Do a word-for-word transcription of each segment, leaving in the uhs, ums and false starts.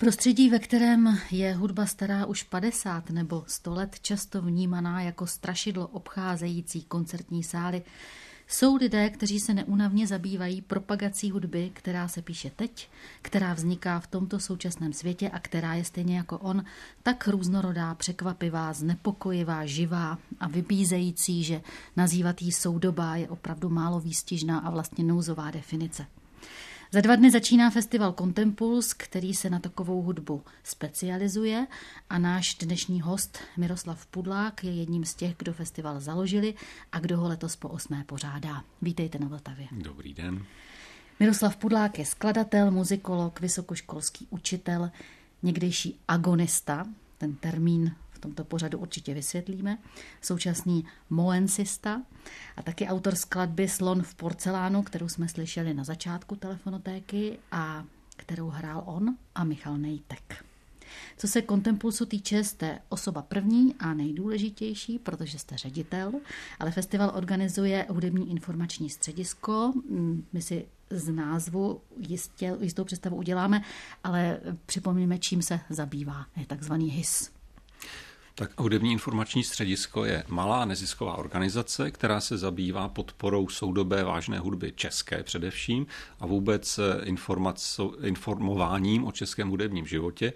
Prostředí, ve kterém je hudba stará už padesát nebo sto let, často vnímaná jako strašidlo obcházející koncertní sály, jsou lidé, kteří se neúnavně zabývají propagací hudby, která se píše teď, která vzniká v tomto současném světě a která je stejně jako on tak různorodá, překvapivá, znepokojivá, živá a vybízející, že nazývat jí soudobá je opravdu málo výstižná a vlastně nouzová definice. Za dva dny začíná festival Contempuls, který se na takovou hudbu specializuje a náš dnešní host Miroslav Pudlák je jedním z těch, kdo festival založili a kdo ho letos po osmé pořádá. Vítejte na Vltavě. Dobrý den. Miroslav Pudlák je skladatel, muzikolog, vysokoškolský učitel, někdejší agonista, ten termín v tomto pořadu určitě vysvětlíme, současný moensista a taky autor skladby Slon v porcelánu, kterou jsme slyšeli na začátku telefonotéky a kterou hrál on a Michal Nejtek. Co se Contempulsu týče, jste osoba první a nejdůležitější, protože jste ředitel, ale festival organizuje hudební informační středisko. My si z názvu jistě, jistou představu uděláme, ale připomněme, čím se zabývá. Je takzvaný H I S. Tak Hudební informační středisko je malá nezisková organizace, která se zabývá podporou soudobé vážné hudby české především a vůbec informováním o českém hudebním životě.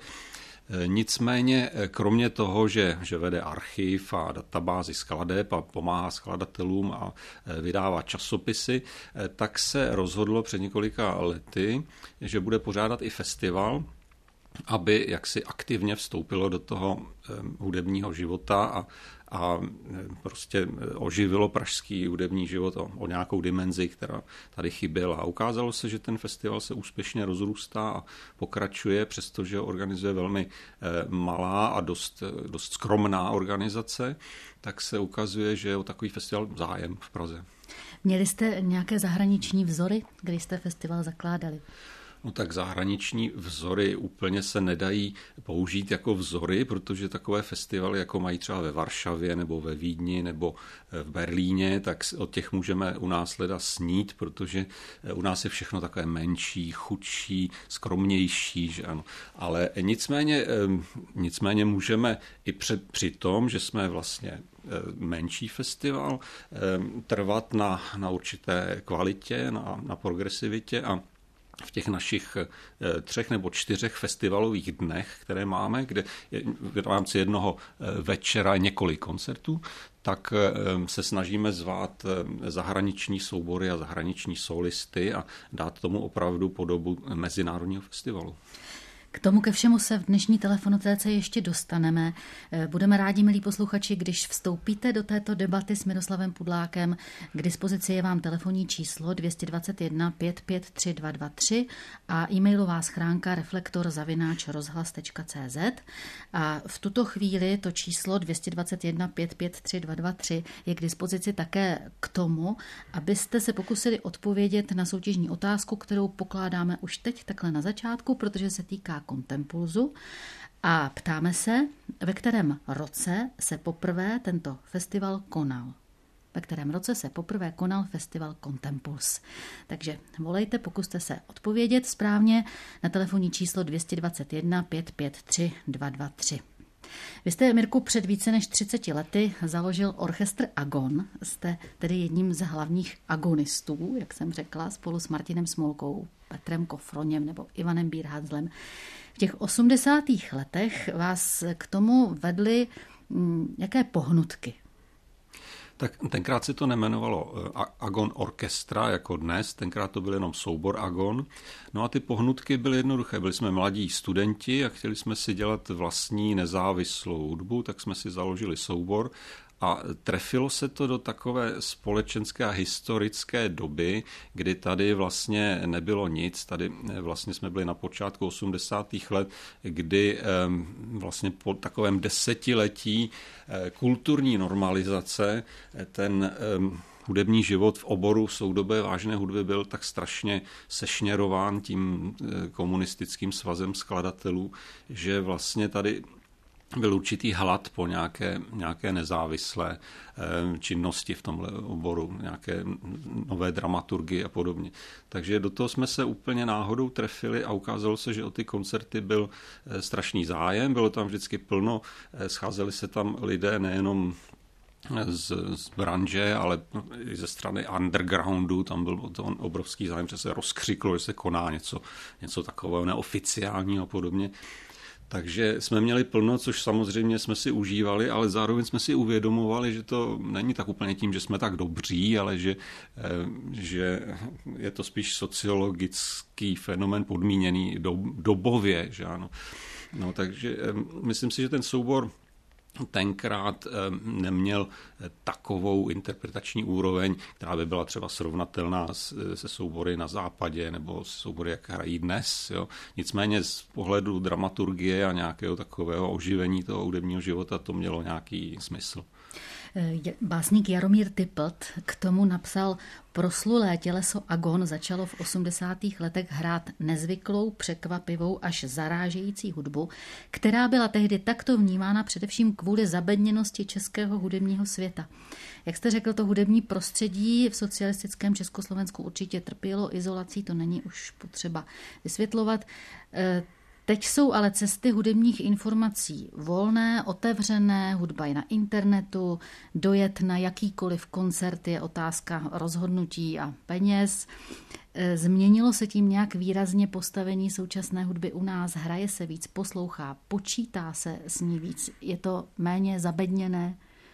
Nicméně kromě toho, že, že vede archiv a databázi skladeb a pomáhá skladatelům a vydává časopisy, tak se rozhodlo před několika lety, že bude pořádat i festival, aby jaksi aktivně vstoupilo do toho hudebního života a, a prostě oživilo pražský hudební život o, o nějakou dimenzi, která tady chyběla. A ukázalo se, že ten festival se úspěšně rozrůstá a pokračuje, přestože organizuje velmi malá a dost, dost skromná organizace, tak se ukazuje, že je o takový festival zájem v Praze. Měli jste nějaké zahraniční vzory, když jste festival zakládali? No tak zahraniční vzory úplně se nedají použít jako vzory, protože takové festivaly, jako mají třeba ve Varšavě nebo ve Vídni nebo v Berlíně, tak od těch můžeme u nás leda snít, protože u nás je všechno takové menší, chudší, skromnější, že ano. Ale nicméně, nicméně můžeme i před, při tom, že jsme vlastně menší festival, trvat na, na určité kvalitě, na, na progresivitě a v těch našich třech nebo čtyřech festivalových dnech, které máme, kde v rámci jednoho večera několik koncertů, tak se snažíme zvát zahraniční soubory a zahraniční solisty a dát tomu opravdu podobu mezinárodního festivalu. K tomu ke všemu se v dnešní telefonotéce ještě dostaneme. Budeme rádi, milí posluchači, když vstoupíte do této debaty s Miroslavem Pudlákem. K dispozici je vám telefonní číslo dvě stě dvacet jedna pět pět tři dva dva tři a e-mailová schránka reflektor zavináč rozhlas tečka cé zet. A v tuto chvíli to číslo dvě stě dvacet jedna pět pět tři dva dva tři je k dispozici také k tomu, abyste se pokusili odpovědět na soutěžní otázku, kterou pokládáme už teď takhle na začátku, protože se týká Contempulsu a ptáme se, ve kterém roce se poprvé tento festival konal. Ve kterém roce se poprvé konal festival Contempuls. Takže volejte, pokuste se odpovědět správně na telefonní číslo dvě stě dvacet jedna pět pět tři dva dva tři. Vy jste, Mirku, před více než třiceti lety založil orchestr Agon. Jste tedy jedním z hlavních agonistů, jak jsem řekla, spolu s Martinem Smolkou, Petrem Kofroněm nebo Ivanem Bírhadzlem. V těch osmdesátých letech vás k tomu vedly hm, jaké pohnutky? Tak tenkrát se to nemenovalo Agon Orchestra jako dnes, tenkrát to byl jenom soubor Agon. No a ty pohnutky byly jednoduché. Byli jsme mladí studenti a chtěli jsme si dělat vlastní nezávislou hudbu, tak jsme si založili soubor. A trefilo se to do takové společenské a historické doby, kdy tady vlastně nebylo nic. Tady vlastně jsme byli na počátku osmdesátých let, kdy vlastně po takovém desetiletí kulturní normalizace ten hudební život v oboru soudobé vážné hudby byl tak strašně sešněrován tím komunistickým svazem skladatelů, že vlastně tady byl určitý hlad po nějaké, nějaké nezávislé činnosti v tomhle oboru, nějaké nové dramaturgie a podobně. Takže do toho jsme se úplně náhodou trefili a ukázalo se, že o ty koncerty byl strašný zájem, bylo tam vždycky plno, scházeli se tam lidé nejenom z, z branže, ale i ze strany undergroundu, tam byl to obrovský zájem, že se rozkřiklo, že se koná něco, něco takového neoficiálního a podobně. Takže jsme měli plno, což samozřejmě jsme si užívali, ale zároveň jsme si uvědomovali, že to není tak úplně tím, že jsme tak dobří, ale že, že je to spíš sociologický fenomén podmíněný dobově. Že ano. No, takže myslím si, že ten soubor tenkrát neměl takovou interpretační úroveň, která by byla třeba srovnatelná se soubory na západě nebo se soubory, jak hrají dnes. Jo. Nicméně z pohledu dramaturgie a nějakého takového oživení toho hudebního života to mělo nějaký smysl. Básník Jaromír Typlt k tomu napsal: proslulé těleso Agon začalo v osmdesátých letech hrát nezvyklou, překvapivou až zarážející hudbu, která byla tehdy takto vnímána především kvůli zabedněnosti českého hudebního světa. Jak jste řekl, to hudební prostředí v socialistickém Československu určitě trpělo izolací, to není už potřeba vysvětlovat. Teď jsou ale cesty hudebních informací volné, otevřené, hudba je na internetu, dojet na jakýkoliv koncert je otázka rozhodnutí a peněz. Změnilo se tím nějak výrazně postavení současné hudby u nás? Hraje se víc, poslouchá, počítá se s ní víc? Je to méně zabedněné?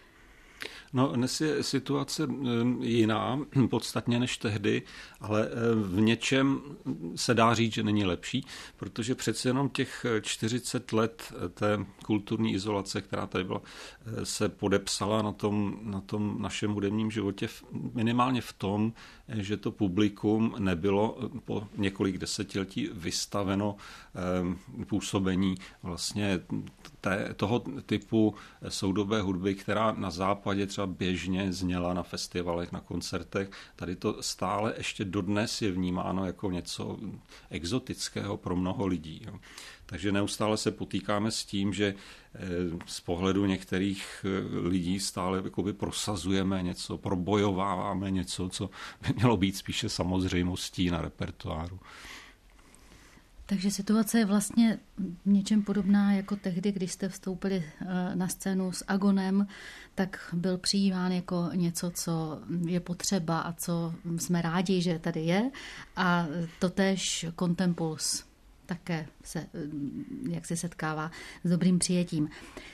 No, dnes je situace jiná podstatně než tehdy, ale v něčem se dá říct, že není lepší, protože přece jenom těch čtyřicet let té kulturní izolace, která tady byla, se podepsala na tom, na tom našem hudebním životě minimálně v tom, že to publikum nebylo po několik desetiletí vystaveno působení vlastně té, toho typu soudobé hudby, která na západě třeba běžně zněla na festivalech, na koncertech. Tady to stále ještě dodnes je vnímáno jako něco exotického pro mnoho lidí. Jo. Takže neustále se potýkáme s tím, že z pohledu některých lidí stále jakoby prosazujeme něco, probojováváme něco, co by mělo být spíše samozřejmostí na repertoáru. Takže situace je vlastně v něčem podobná jako tehdy, když jste vstoupili na scénu s Agonem, tak byl přijímán jako něco, co je potřeba a co jsme rádi, že tady je. A totéž Contempuls také se jak se setkává s dobrým přijetím.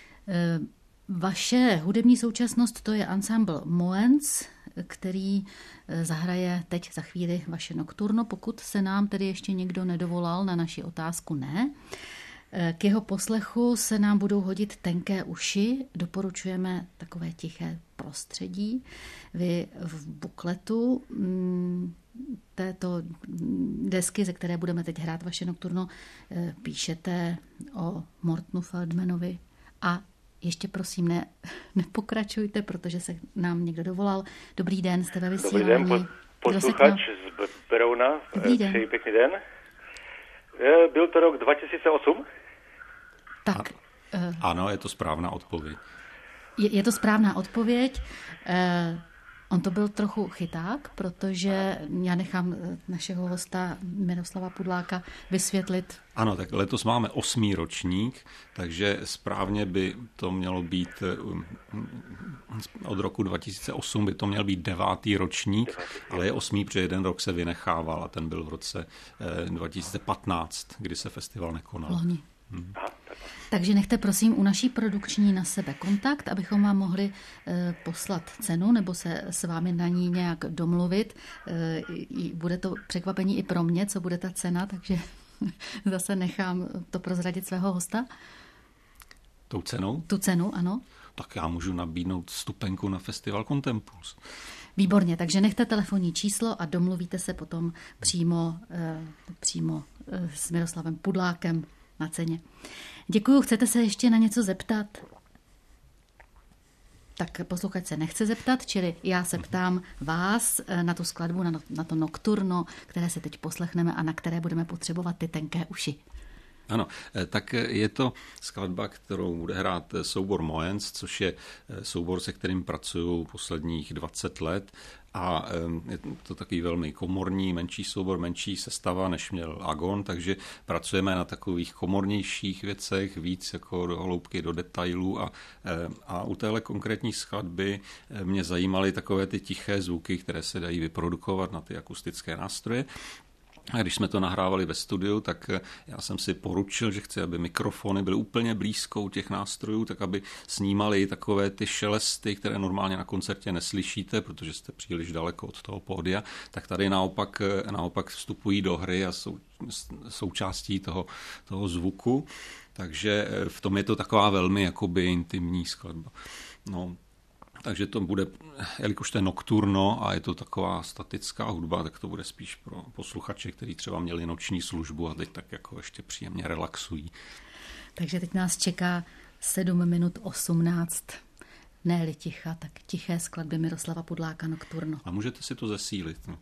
Vaše hudební současnost, to je ansámbl Moens, který zahraje teď za chvíli vaše nokturno, pokud se nám tedy ještě někdo nedovolal na naši otázku, ne. K jeho poslechu se nám budou hodit tenké uši, doporučujeme takové tiché prostředí. Vy v bukletu této desky, ze které budeme teď hrát vaše nokturno, píšete o Mortonu Feldmanovi a ještě prosím, ne, nepokračujte, protože se nám někdo dovolal. Dobrý den, jste ve vysílání. Dobrý den, posluchač z Berouna. Dobrý den. Přeji pěkný den. Byl to rok dva tisíce osm? Tak. A, ano, je to správná odpověď. Je, je to správná odpověď. Eh, on to byl trochu chyták, protože já nechám našeho hosta Miroslava Pudláka vysvětlit. Ano, tak letos máme osmý ročník, takže správně by to mělo být od roku dva tisíce osm by to měl být devátý ročník, ale je osmý, protože jeden rok se vynechával a ten byl v roce dva tisíce patnáct, kdy se festival nekonal. Loni. Hmm. Takže nechte prosím u naší produkční na sebe kontakt, abychom vám mohli e, poslat cenu nebo se s vámi na ní nějak domluvit. E, bude to překvapení i pro mě, co bude ta cena, takže zase nechám to prozradit svého hosta. Tou cenou? Tu cenu, ano. Tak já můžu nabídnout vstupenku na festival Contempuls. Výborně, takže nechte telefonní číslo a domluvíte se potom přímo, e, přímo e, s Miroslavem Pudlákem na ceně. Děkuju, chcete se ještě na něco zeptat? Tak posluchač se nechce zeptat, čili já se ptám vás na tu skladbu, na, na to nokturno, které se teď poslechneme a na které budeme potřebovat ty tenké uši. Ano, tak je to skladba, kterou bude hrát soubor Moens, což je soubor, se kterým pracuju posledních dvacet let. A je to takový velmi komorní, menší soubor, menší sestava, než měl Agon, takže pracujeme na takových komornějších věcech, víc jako do hloubky, do detailů a, a u téhle konkrétní skladby mě zajímaly takové ty tiché zvuky, které se dají vyprodukovat na ty akustické nástroje. A když jsme to nahrávali ve studiu, tak já jsem si poručil, že chci, aby mikrofony byly úplně blízko u těch nástrojů, tak aby snímali takové ty šelesty, které normálně na koncertě neslyšíte, protože jste příliš daleko od toho pódia, tak tady naopak, naopak vstupují do hry a jsou součástí toho, toho zvuku. Takže v tom je to taková velmi jakoby intimní skladba. No, takže to bude, jelikož to je nocturno a je to taková statická hudba, tak to bude spíš pro posluchače, kteří třeba měli noční službu a teď tak jako ještě příjemně relaxují. Takže teď nás čeká sedm minut osmnáct. Ne-li ticha, tak tiché skladby Miroslava Pudláka Nocturno. A můžete si to zesílit. No.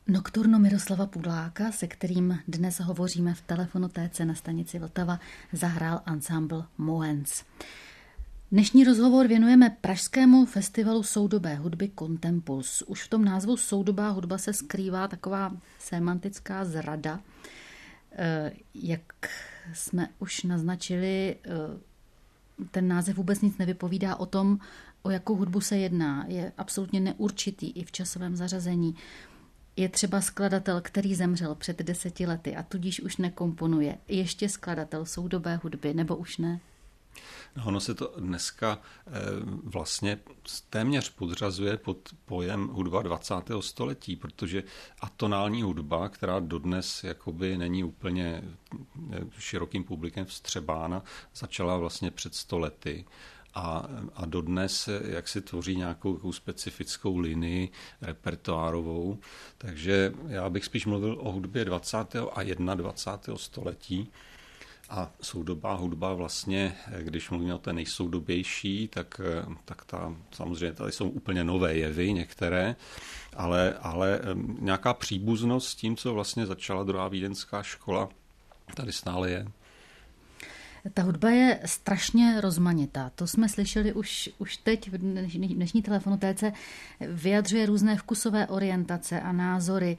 Nocturno Miroslava Pudláka, se kterým dnes hovoříme v telefonotéce na stanici Vltava, zahrál ansámbl Moens. Dnešní rozhovor věnujeme pražskému festivalu soudobé hudby Contempuls. Už v tom názvu soudobá hudba se skrývá taková semantická zrada. Jak jsme už naznačili, ten název vůbec nic nevypovídá o tom, o jakou hudbu se jedná. Je absolutně neurčitý i v časovém zařazení. Je třeba skladatel, který zemřel před deseti lety a tudíž už nekomponuje. Ještě skladatel soudobé hudby, nebo už ne? No, ono se to dneska e, vlastně téměř podřazuje pod pojem hudba dvacátého století, protože atonální hudba, která dodnes jakoby není úplně širokým publikem vstřebána, začala vlastně před sto lety. A, a dodnes, jak si tvoří nějakou specifickou linii repertoárovou. Takže já bych spíš mluvil o hudbě dvacátého a dvacátého prvního století. A soudobá hudba vlastně, když mluvíme o té nejsoudobější, tak, tak ta, samozřejmě tady jsou úplně nové jevy některé, ale, ale nějaká příbuznost s tím, co vlastně začala druhá vídeňská škola, tady stále je. Ta hudba je strašně rozmanitá. To jsme slyšeli už, už teď v dnešní telefonotéce. Vyjadřuje různé vkusové orientace a názory.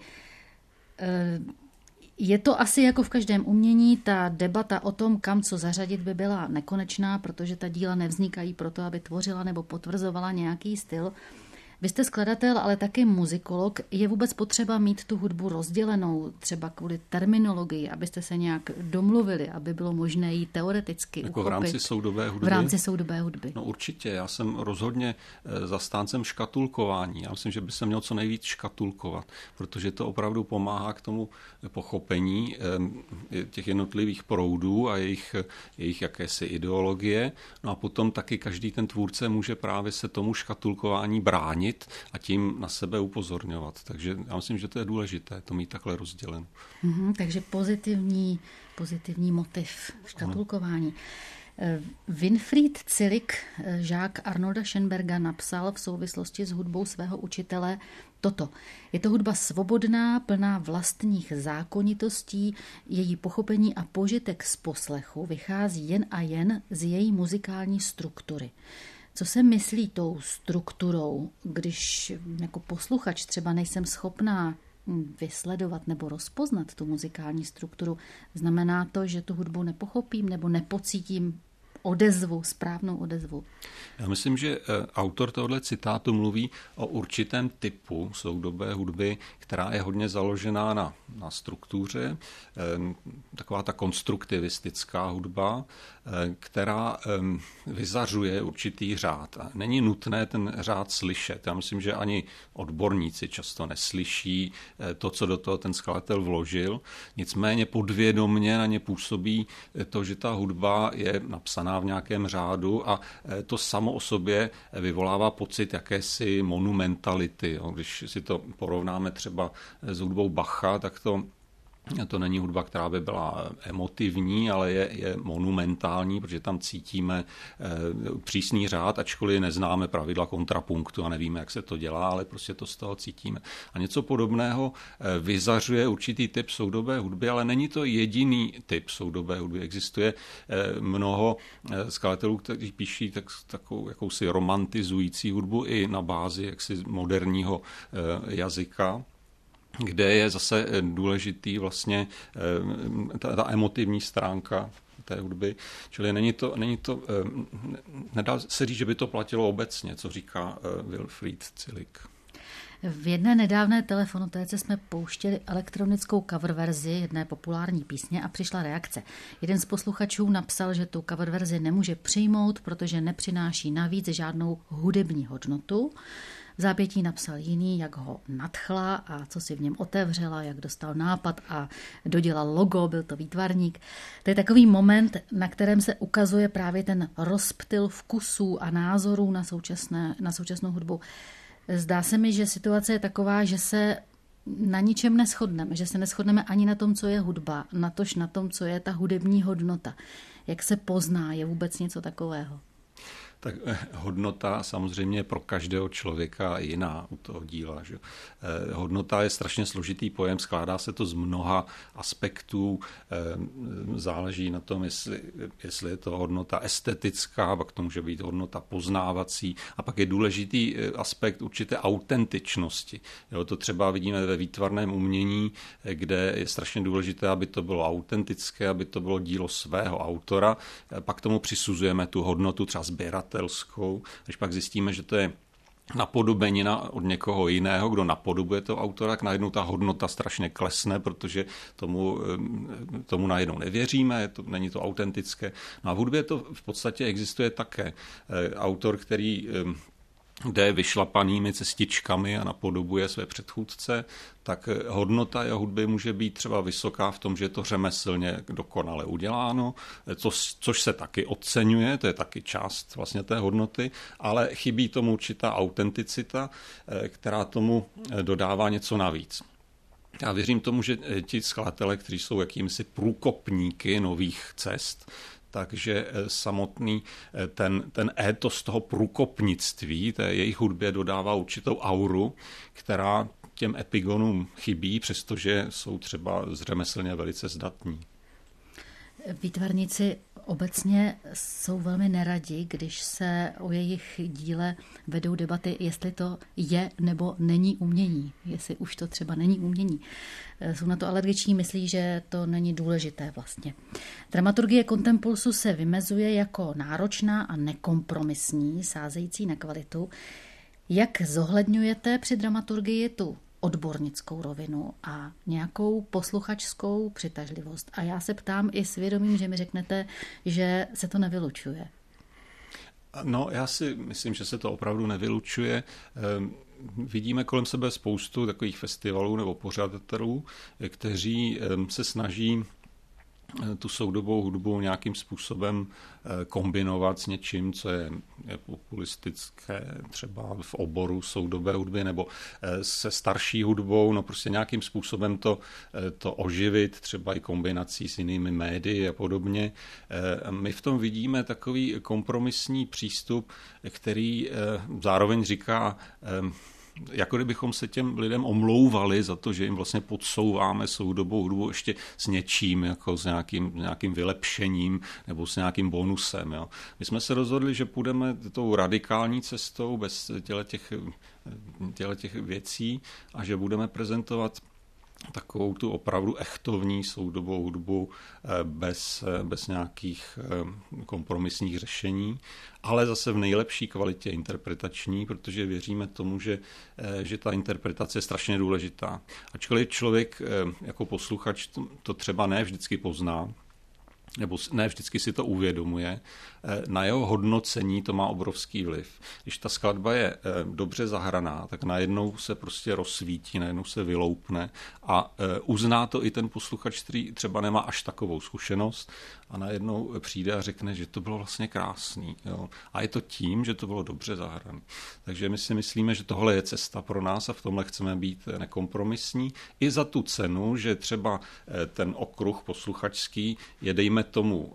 Je to asi jako v každém umění, ta debata o tom, kam co zařadit, by byla nekonečná, protože ta díla nevznikají proto, aby tvořila nebo potvrzovala nějaký styl. Vy jste skladatel, ale taky muzikolog. Je vůbec potřeba mít tu hudbu rozdělenou, třeba kvůli terminologii, abyste se nějak domluvili, aby bylo možné ji teoreticky jako uchopit? v rámci soudobé hudby? V rámci soudobé hudby. No určitě. Já jsem rozhodně zastáncem škatulkování. Já myslím, že by se mělo co nejvíc škatulkovat, protože to opravdu pomáhá k tomu pochopení těch jednotlivých proudů a jejich, jejich jakési ideologie. No a potom taky každý ten tvůrce může právě se tomu škatulkování bránit a tím na sebe upozorňovat. Takže já myslím, že to je důležité, to mít takhle rozděleno. Mm-hmm, takže pozitivní, pozitivní motiv škatulkování. Ano. Winfried Zillig, žák Arnolda Schönberga, napsal v souvislosti s hudbou svého učitele toto. Je to hudba svobodná, plná vlastních zákonitostí, její pochopení a požitek z poslechu vychází jen a jen z její muzikální struktury. Co se myslí tou strukturou, když jako posluchač třeba nejsem schopná vysledovat nebo rozpoznat tu muzikální strukturu? Znamená to, že tu hudbu nepochopím nebo nepocítím odezvu, správnou odezvu? Já myslím, že autor tohoto citátu mluví o určitém typu soudobé hudby, která je hodně založená na, na struktuře, taková ta konstruktivistická hudba, která vyzařuje určitý řád. A není nutné ten řád slyšet. Já myslím, že ani odborníci často neslyší to, co do toho ten skladatel vložil. Nicméně podvědomně na ně působí to, že ta hudba je napsaná v nějakém řádu a to samo o sobě vyvolává pocit jakési monumentality. Když si to porovnáme třeba s hudbou Bacha, tak to To není hudba, která by byla emotivní, ale je, je monumentální, protože tam cítíme e, přísný řád, ačkoliv neznáme pravidla kontrapunktu a nevíme, jak se to dělá, ale prostě to z toho cítíme. A něco podobného e, vyzařuje určitý typ soudobé hudby, ale není to jediný typ soudobé hudby. Existuje e, mnoho e, skladatelů, kteří píší tak, takovou jakousi romantizující hudbu i na bázi jaksi moderního e, jazyka, kde je zase důležitý vlastně ta, ta emotivní stránka té hudby. Čili není to, není to, nedá se říct, že by to platilo obecně, co říká Winfried Zillig. V jedné nedávné telefonotéce jsme pouštěli elektronickou cover verzi jedné populární písně a přišla reakce. Jeden z posluchačů napsal, že tu cover verzi nemůže přijmout, protože nepřináší navíc žádnou hudební hodnotu. V zápětí napsal jiný, jak ho nadchla a co si v něm otevřela, jak dostal nápad a dodělal logo, byl to výtvarník. To je takový moment, na kterém se ukazuje právě ten rozptyl vkusů a názorů na, současné, na současnou hudbu. Zdá se mi, že situace je taková, že se na ničem neshodneme, že se neshodneme ani na tom, co je hudba, natož na tom, co je ta hudební hodnota. Jak se pozná, je vůbec něco takového? Tak hodnota samozřejmě je pro každého člověka jiná u toho díla. Že? Hodnota je strašně složitý pojem, skládá se to z mnoha aspektů, záleží na tom, jestli, jestli je to hodnota estetická, pak to může být hodnota poznávací a pak je důležitý aspekt určité autentičnosti. Jo, to třeba vidíme ve výtvarném umění, kde je strašně důležité, aby to bylo autentické, aby to bylo dílo svého autora, pak tomu přisuzujeme tu hodnotu třeba sběratelskou, když pak zjistíme, že to je napodobenina od někoho jiného, kdo napodobuje toho autora, tak najednou ta hodnota strašně klesne, protože tomu, tomu najednou nevěříme, to, není to autentické. No a v hudbě to v podstatě existuje také. Autor, který jde vyšlapanými cestičkami a napodobuje své předchůdce, tak hodnota jeho hudby může být třeba vysoká v tom, že je to řemeslně dokonale uděláno, což, což se taky oceňuje, to je taky část vlastně té hodnoty, ale chybí tomu určitá autenticita, která tomu dodává něco navíc. Já věřím tomu, že ti skladatelé, kteří jsou jakýmsi průkopníky nových cest, takže samotný ten, ten étos toho průkopnictví, té jejich hudbě dodává určitou auru, která těm epigonům chybí, přestože jsou třeba řemeslně velice zdatní. Výtvarníci obecně jsou velmi neradi, když se o jejich díle vedou debaty, jestli to je nebo není umění, jestli už to třeba není umění. Jsou na to alergiční, myslí, že to není důležité vlastně. Dramaturgie Kontempulsu se vymezuje jako náročná a nekompromisní, sázející na kvalitu. Jak zohledňujete při dramaturgii tu odbornickou rovinu a nějakou posluchačskou přitažlivost? A já se ptám i svědomím, že mi řeknete, že se to nevylučuje. No, já si myslím, že se to opravdu nevylučuje. Vidíme kolem sebe spoustu takových festivalů nebo pořadatelů, kteří se snaží tu soudobou hudbu nějakým způsobem kombinovat s něčím, co je, je populistické, třeba v oboru soudobé hudby, nebo se starší hudbou, no prostě nějakým způsobem to, to oživit, třeba i kombinací s jinými médii a podobně. My v tom vidíme takový kompromisní přístup, který zároveň říká, jako kdybychom se těm lidem omlouvali za to, že jim vlastně podsouváme soudobou hudbu ještě s něčím, jako s nějakým, nějakým vylepšením nebo s nějakým bonusem. Jo. My jsme se rozhodli, že půjdeme tou radikální cestou bez těch, těch věcí a že budeme prezentovat takovou tu opravdu echtovní soudobou hudbu bez, bez nějakých kompromisních řešení, ale zase v nejlepší kvalitě interpretační, protože věříme tomu, že, že ta interpretace je strašně důležitá. Ačkoliv člověk jako posluchač to třeba ne vždycky pozná, nebo ne vždycky si to uvědomuje, na jeho hodnocení to má obrovský vliv. Když ta skladba je dobře zahraná, tak najednou se prostě rozsvítí, najednou se vyloupne a uzná to i ten posluchač, který třeba nemá až takovou zkušenost a najednou přijde a řekne, že to bylo vlastně krásný. Jo. A je to tím, že to bylo dobře zahrané. Takže my si myslíme, že tohle je cesta pro nás a v tomhle chceme být nekompromisní. I za tu cenu, že třeba ten okruh posluchačský je, dejme tomu,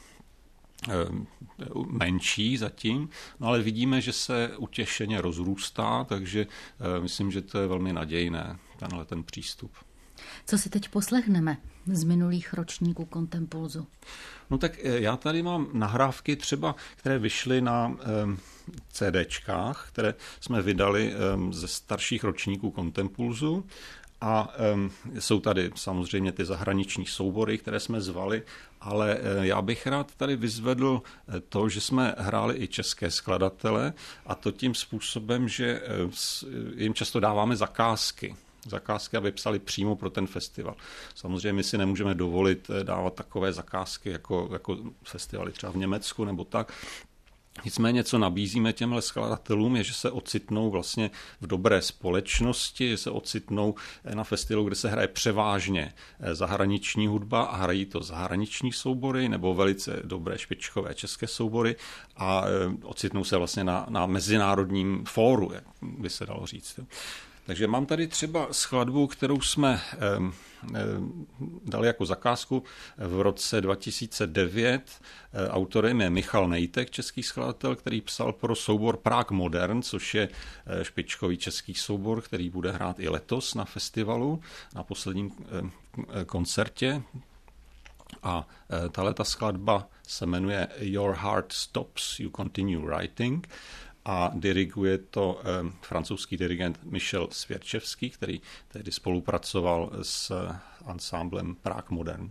menší zatím, no ale vidíme, že se utěšeně rozrůstá, takže myslím, že to je velmi nadějné, tenhle ten přístup. Co si teď poslechneme z minulých ročníků Kontempulsu? No tak já tady mám nahrávky třeba, které vyšly na CDčkách, které jsme vydali ze starších ročníků Kontempulsu. A um, jsou tady samozřejmě ty zahraniční soubory, které jsme zvali, ale uh, já bych rád tady vyzvedl to, že jsme hráli i české skladatele, a to tím způsobem, že uh, jim často dáváme zakázky. Zakázky, aby psali přímo pro ten festival. Samozřejmě my si nemůžeme dovolit dávat takové zakázky jako, jako festivaly třeba v Německu nebo tak. Nicméně, co nabízíme těmhle skladatelům, je, že se ocitnou vlastně v dobré společnosti, že se ocitnou na festivalu, kde se hraje převážně zahraniční hudba a hrají to zahraniční soubory nebo velice dobré špičkové české soubory a ocitnou se vlastně na, na mezinárodním fóru, jak by se dalo říct. Takže mám tady třeba skladbu, kterou jsme eh, eh, dali jako zakázku v roce dva tisíce devět. Eh, autorem je Michal Nejtek, český skladatel, který psal pro soubor Prague Modern, což je eh, špičkový český soubor, který bude hrát i letos na festivalu, na posledním eh, koncertě. A eh, tahleta skladba se jmenuje Your Heart Stops, You Continue Writing. A diriguje to eh, francouzský dirigent Michel Svěrčevský, který tehdy spolupracoval s ansámblem Prague Modern.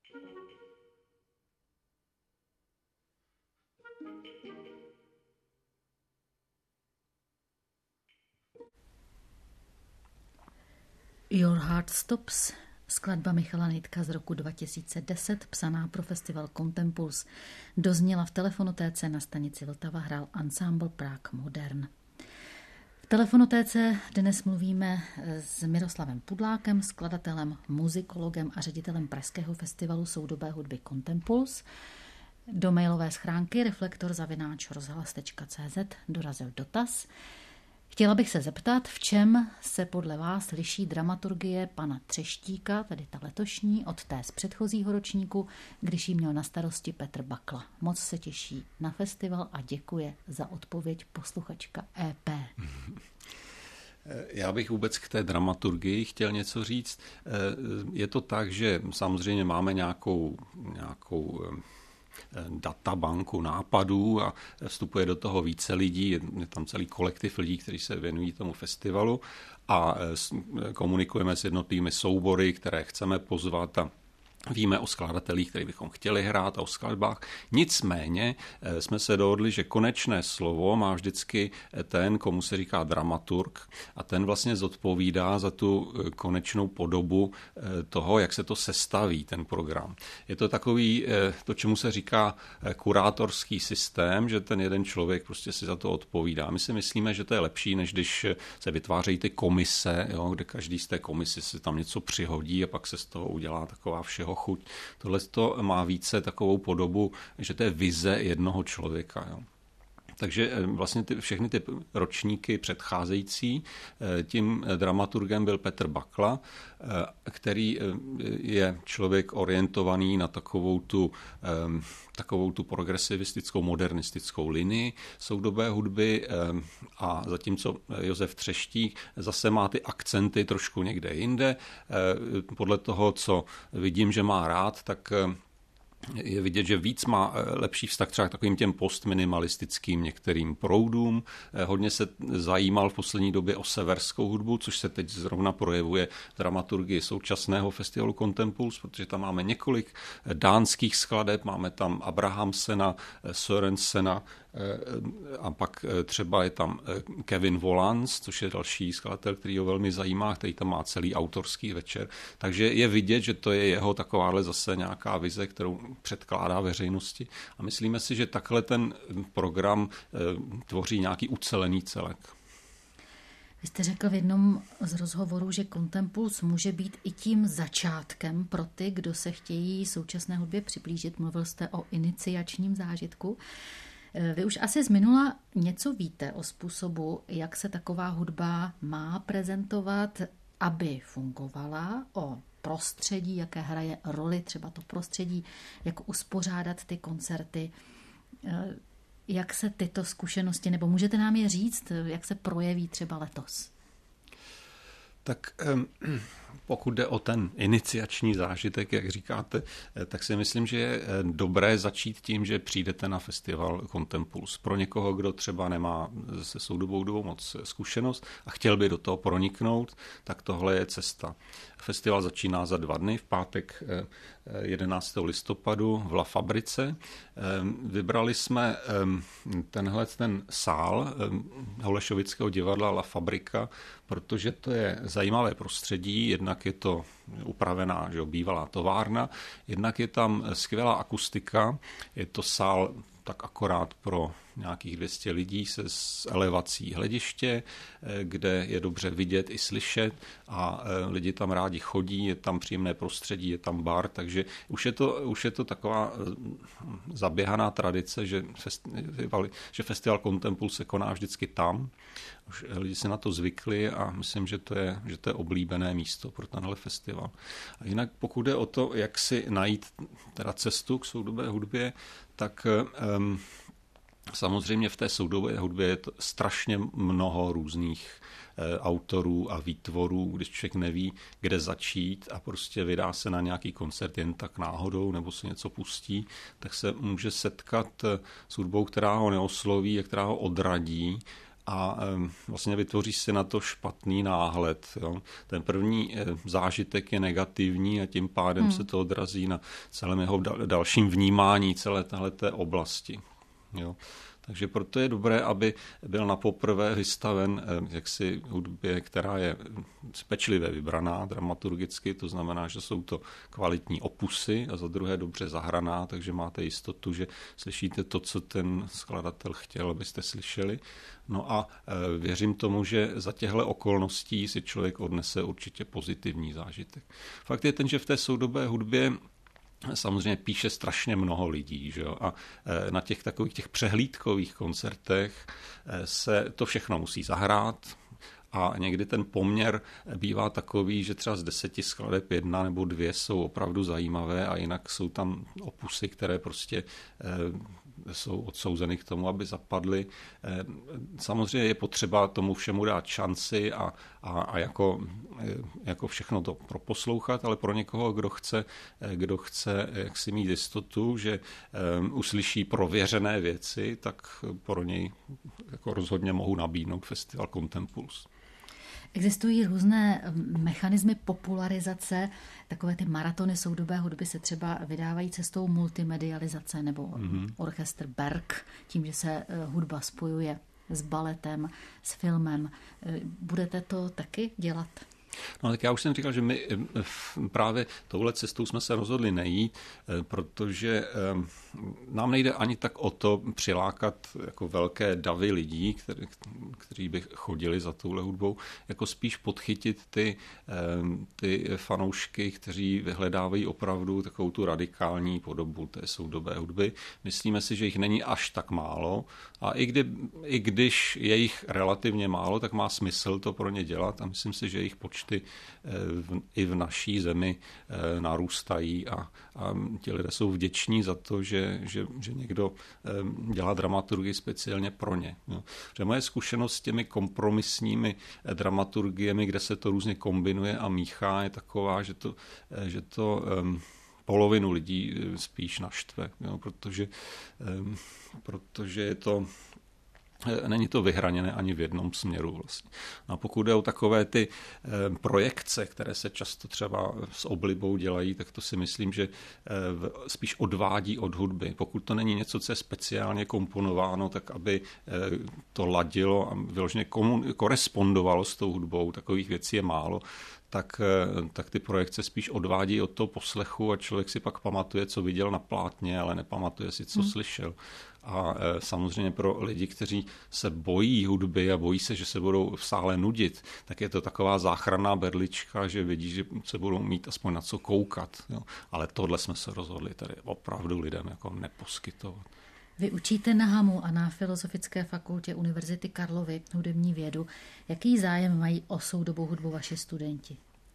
Your Heart Stops, skladba Michala Nejtka z roku dva tisíce deset, psaná pro festival Contempuls, dozněla v Telefonotéce, na stanici Vltava hrál ansámbl Prague Modern. V Telefonotéce dnes mluvíme s Miroslavem Pudlákem, skladatelem, muzikologem a ředitelem pražského festivalu soudobé hudby Contempuls. Do mailové schránky reflektor zavináč rozhlas tečka cé zet dorazil dotaz. Chtěla bych se zeptat, v čem se podle vás liší dramaturgie pana Třeštíka, tedy ta letošní, od té z předchozího ročníku, když ji měl na starosti Petr Bakla. Moc se těší na festival a děkuje za odpověď posluchačka é pé. Já bych vůbec k té dramaturgii chtěl něco říct. Je to tak, že samozřejmě máme nějakou, nějakou databanku nápadů a vstupuje do toho více lidí, je tam celý kolektiv lidí, kteří se věnují tomu festivalu a komunikujeme s jednotlivými soubory, které chceme pozvat a víme o skladatelích, který bychom chtěli hrát a o skladbách. Nicméně jsme se dohodli, že konečné slovo má vždycky ten, komu se říká dramaturg, a ten vlastně zodpovídá za tu konečnou podobu toho, jak se to sestaví, ten program. Je to takový, to, čemu se říká kurátorský systém, že ten jeden člověk prostě si za to odpovídá. My si myslíme, že to je lepší, než když se vytvářejí ty komise, jo, kde každý z té komise si tam něco přihodí a pak se z toho udělá taková všeho chuť. Tohle to má více takovou podobu, že to je vize jednoho člověka. Jo. Takže vlastně ty, všechny ty ročníky předcházející, tím dramaturgem byl Petr Bakla, který je člověk orientovaný na takovou tu, takovou tu progresivistickou, modernistickou linii soudobé hudby, a zatímco Josef Třeštík zase má ty akcenty trošku někde jinde. Podle toho, co vidím, že má rád, tak je vidět, že víc má lepší vztah třeba k takovým těm postminimalistickým některým proudům. Hodně se zajímal v poslední době o severskou hudbu, což se teď zrovna projevuje v dramaturgii současného festivalu Contempuls, protože tam máme několik dánských skladeb, máme tam Abrahamsena, Sørensena, a pak třeba je tam Kevin Volans, což je další skladatel, který ho velmi zajímá, který tam má celý autorský večer. Takže je vidět, že to je jeho takováhle zase nějaká vize, kterou předkládá veřejnosti. A myslíme si, že takhle ten program tvoří nějaký ucelený celek. Vy jste řekl v jednom z rozhovorů, že Contempuls může být i tím začátkem pro ty, kdo se chtějí současné hudbě přiblížit. Mluvil jste o iniciačním zážitku. Vy už asi z minula něco víte o způsobu, jak se taková hudba má prezentovat, aby fungovala, o prostředí, jaké hraje roli třeba to prostředí, jak uspořádat ty koncerty. Jak se tyto zkušenosti, nebo můžete nám je říct, jak se projeví třeba letos? Tak pokud jde o ten iniciační zážitek, jak říkáte, tak si myslím, že je dobré začít tím, že přijdete na festival Contempuls. Pro někoho, kdo třeba nemá se soudobou hudbou moc zkušenost a chtěl by do toho proniknout, tak tohle je cesta. Festival začíná za dva dny, v pátek jedenáctého listopadu v La Fabrice. Vybrali jsme tenhle ten sál Holešovického divadla La Fabrika, protože to je zajímavé prostředí, jednak je to upravená, že jo, bývalá továrna, jednak je tam skvělá akustika, je to sál tak akorát pro nějakých dvě stě lidí se s elevací hlediště, kde je dobře vidět i slyšet a lidi tam rádi chodí, je tam příjemné prostředí, je tam bar, takže už je to, už je to taková zaběhaná tradice, že festival, že festival Contempuls se koná vždycky tam. Už lidi se na to zvykli a myslím, že to je, že to je oblíbené místo pro tenhle festival. A jinak pokud jde o to, jak si najít teda cestu k soudobé hudbě, tak um, samozřejmě v té soudobé hudbě je to strašně mnoho různých e, autorů a výtvorů, když člověk neví, kde začít a prostě vydá se na nějaký koncert jen tak náhodou nebo se něco pustí, tak se může setkat s hudbou, která ho neosloví a která ho odradí. a vlastně vytvoří si na to špatný náhled. Jo. Ten první zážitek je negativní a tím pádem hmm. se to odrazí na celém jeho dalším vnímání celé téhleté oblasti. Jo. Takže proto je dobré, aby byl napoprvé vystaven jaksi hudbě, která je pečlivě vybraná dramaturgicky, to znamená, že jsou to kvalitní opusy a za druhé dobře zahraná, takže máte jistotu, že slyšíte to, co ten skladatel chtěl, abyste slyšeli. No a věřím tomu, že za těchto okolností si člověk odnese určitě pozitivní zážitek. Fakt je ten, že v té soudobé hudbě samozřejmě píše strašně mnoho lidí, že jo? A na těch takových těch přehlídkových koncertech se to všechno musí zahrát a někdy ten poměr bývá takový, že třeba z deseti skladeb jedna nebo dvě jsou opravdu zajímavé a jinak jsou tam opusy, které prostě jsou odsouzeny k tomu, aby zapadly. Samozřejmě je potřeba tomu všemu dát šanci a, a, a jako, jako všechno to proposlouchat, ale pro někoho, kdo chce, kdo chce jak si mít jistotu, že um, uslyší prověřené věci, tak pro něj jako rozhodně mohu nabídnout festival Contempuls. Existují různé mechanismy popularizace, takové ty maratony soudobé hudby se třeba vydávají cestou multimedializace nebo mm-hmm. orchestr Berg, tím, že se hudba spojuje s baletem, s filmem. Budete to taky dělat? No tak já už jsem říkal, že my právě touhle cestou jsme se rozhodli nejít, protože nám nejde ani tak o to přilákat jako velké davy lidí, který, kteří by chodili za touhle hudbou, jako spíš podchytit ty, ty fanoušky, kteří vyhledávají opravdu takovou tu radikální podobu té soudobé hudby. Myslíme si, že jich není až tak málo a i, kdy, i když je jich relativně málo, tak má smysl to pro ně dělat a myslím si, že jejich počty i v naší zemi narůstají a, a ti lidé jsou vděční za to, že, že, že někdo dělá dramaturgii speciálně pro ně. No. Že moje zkušenost s těmi kompromisními dramaturgiemi, kde se to různě kombinuje a míchá, je taková, že to, že to polovinu lidí spíš naštve, jo, protože, protože je to není to vyhraněné ani v jednom směru vlastně. No a pokud jde o takové ty e, projekce, které se často třeba s oblibou dělají, tak to si myslím, že e, spíš odvádí od hudby. Pokud to není něco, co je speciálně komponováno, tak aby e, to ladilo a vyloženě komun- korespondovalo s tou hudbou, takových věcí je málo, tak, tak ty projekce spíš odvádí od toho poslechu a člověk si pak pamatuje, co viděl na plátně, ale nepamatuje si, co hmm. slyšel. A samozřejmě pro lidi, kteří se bojí hudby a bojí se, že se budou v sále nudit, tak je to taková záchranná berlička, že vidí, že se budou mít aspoň na co koukat. Jo. Ale tohle jsme se rozhodli tady opravdu lidem jako neposkytovat. Vy učíte na HAMU a na Filozofické fakultě Univerzity Karlovy hudební vědu. Jaký zájem mají o soudobou hudbu vaši studenti?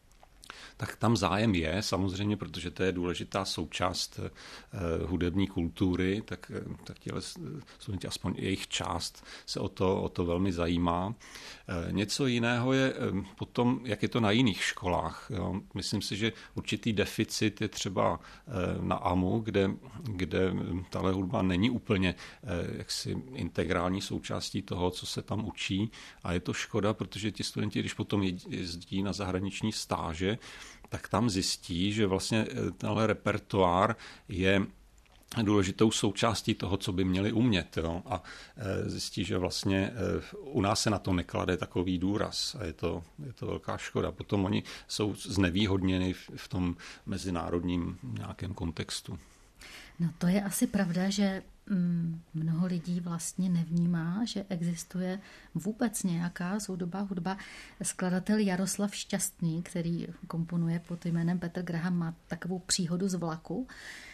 Tak tam zájem je samozřejmě, protože to je důležitá součást uh, hudební kultury, tak, tak těle studenti, aspoň jejich část, se o to, o to velmi zajímá. Uh, něco jiného je um, potom, jak je to na jiných školách. Jo. Myslím si, že určitý deficit je třeba uh, na A M U, kde, kde tahle hudba není úplně uh, jaksi integrální součástí toho, co se tam učí. A je to škoda, protože ti studenti, když potom jezdí na zahraniční stáže, tak tam zjistí, že vlastně tenhle repertoár je důležitou součástí toho, co by měli umět. Jo? A zjistí, že vlastně u nás se na to neklade takový důraz a je to, je to velká škoda. Potom oni jsou znevýhodněni v tom mezinárodním nějakém kontextu. No to je asi pravda, že mnoho lidí vlastně nevnímá, že existuje vůbec nějaká soudobá hudba. Skladatel Jaroslav Šťastný, který komponuje pod jménem Petr Graham, má takovou příhodu z vlaku,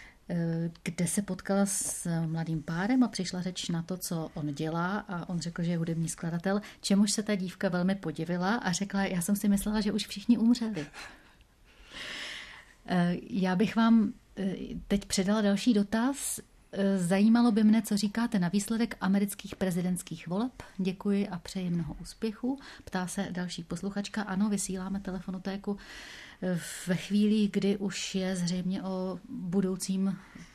kde se potkala s mladým párem a přišla řeč na to, co on dělá a on řekl, že je hudební skladatel, čemuž se ta dívka velmi podivila a řekla, já jsem si myslela, že už všichni umřeli. Já bych vám teď předala další dotaz. Zajímalo by mne, co říkáte na výsledek amerických prezidentských voleb. Děkuji a přeji mnoho úspěchu. Ptá se další posluchačka. Ano, vysíláme telefonotéku ve chvíli, kdy už je zřejmě o budoucím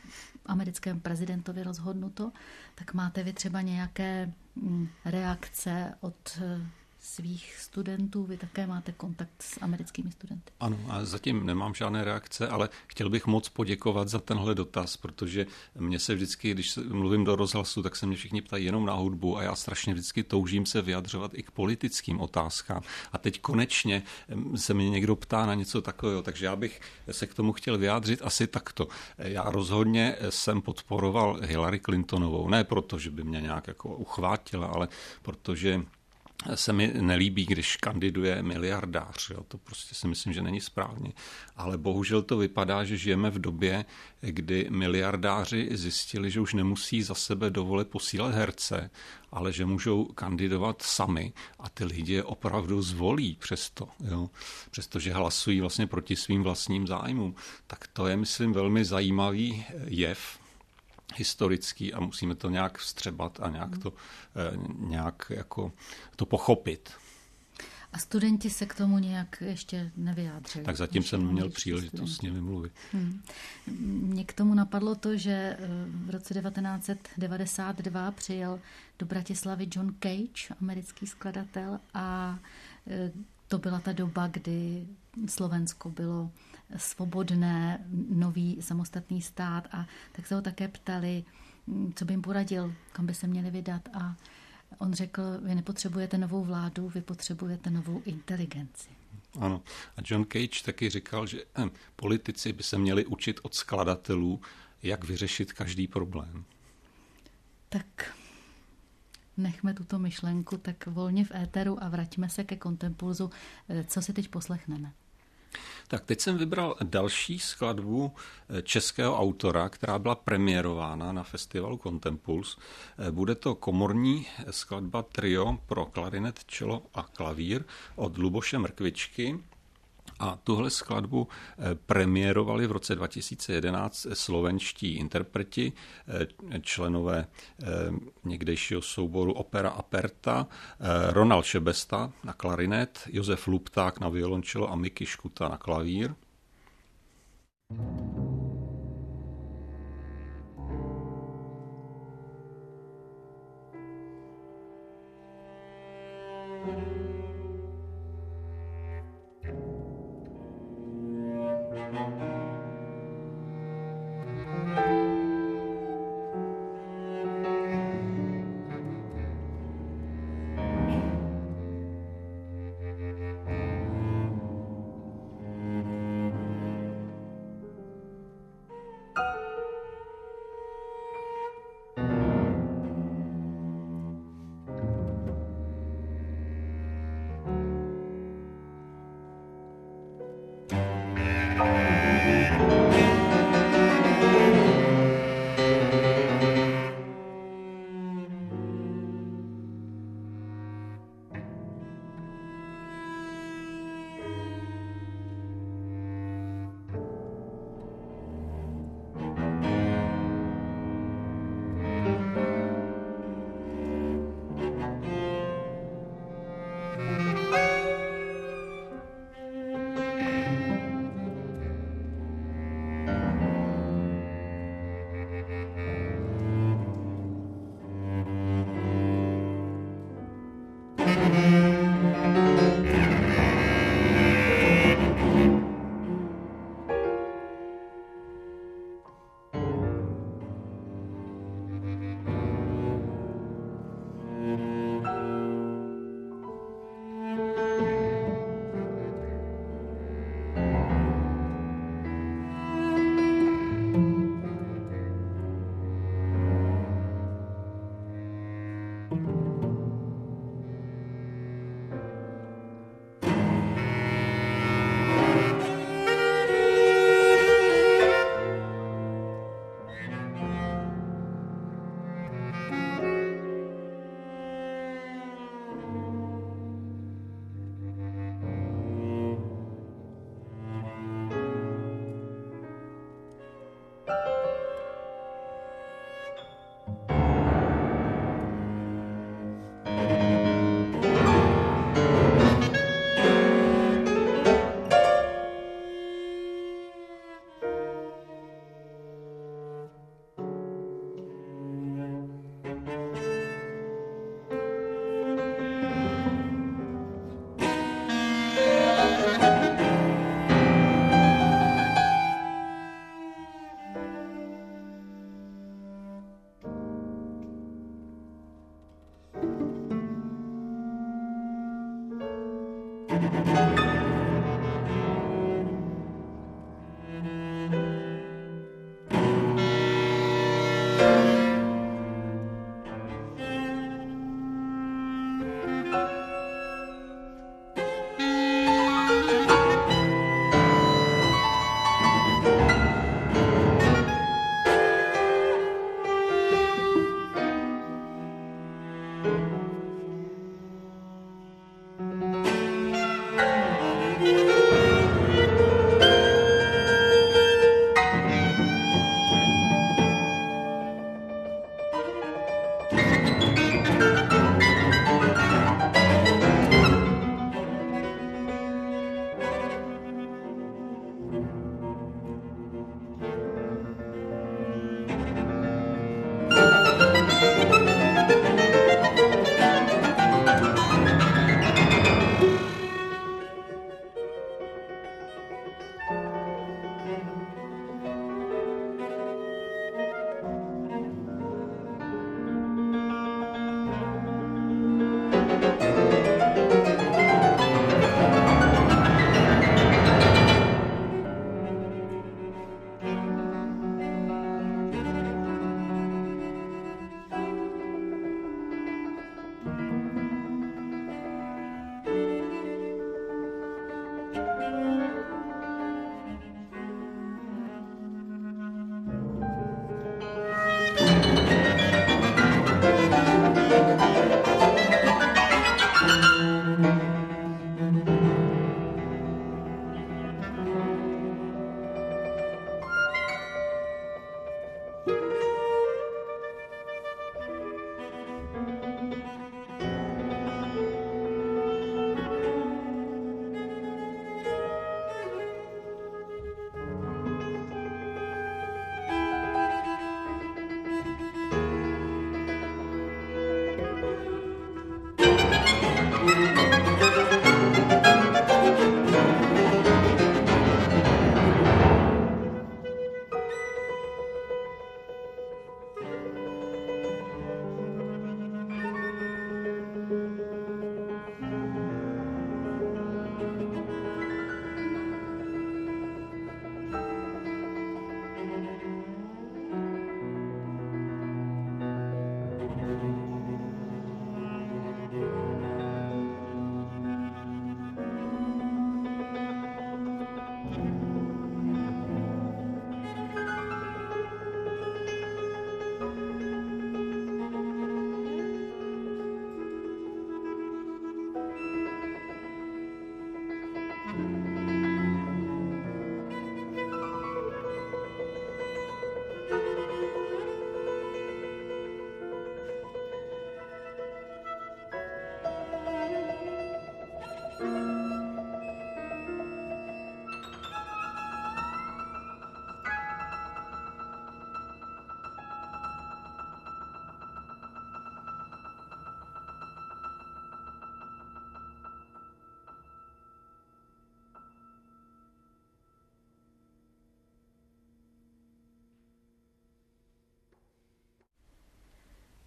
americkém prezidentovi rozhodnuto, tak máte vy třeba nějaké reakce od svých studentů? Vy také máte kontakt s americkými studenty? Ano, a zatím nemám žádné reakce, ale chtěl bych moc poděkovat za tenhle dotaz, protože mě se vždycky, když mluvím do rozhlasu, tak se mě všichni ptají jenom na hudbu a já strašně vždycky toužím se vyjadřovat i k politickým otázkám. A teď konečně se mě někdo ptá na něco takového, takže já bych se k tomu chtěl vyjádřit asi takto. Já rozhodně jsem podporoval Hillary Clintonovou, ne proto, že by mě nějak jako uchvátila, ale protože se mi nelíbí, když kandiduje miliardář. Jo. To prostě si myslím, že není správně. Ale bohužel to vypadá, že žijeme v době, kdy miliardáři zjistili, že už nemusí za sebe dovolit posílat herce, ale že můžou kandidovat sami a ty lidi je opravdu zvolí přesto. Jo. Přestože hlasují vlastně proti svým vlastním zájmům. Tak to je, myslím, velmi zajímavý jev historický a musíme to nějak vstřebat a nějak to, nějak jako to pochopit. A studenti se k tomu nějak ještě nevyjádřili? Tak zatím jsem měl příležitost s nimi mluvit. Hmm. Mě k tomu napadlo to, že v roce devatenáct set devadesát dva přijel do Bratislavy John Cage, americký skladatel, a to byla ta doba, kdy Slovensko bylo svobodné, nový samostatný stát, a tak se ho také ptali, co by jim poradil, kam by se měli vydat, a on řekl, vy nepotřebujete novou vládu, vy potřebujete novou inteligenci. Ano. A John Cage taky říkal, že eh, politici by se měli učit od skladatelů, jak vyřešit každý problém. Tak nechme tuto myšlenku tak volně v éteru a vraťme se ke Kontempulzu. Co si teď poslechneme? Tak teď jsem vybral další skladbu českého autora, která byla premiérována na festivalu Kontempuls. Bude to komorní skladba Trio pro klarinet, čelo a klavír od Luboše Mrkvičky. A tuhle skladbu premiérovali v roce dva tisíce jedenáct slovenští interpreti, členové někdejšího souboru Opera Aperta, Ronald Šebesta na klarinet, Josef Lupták na violončelo a Miky Škuta na klavír.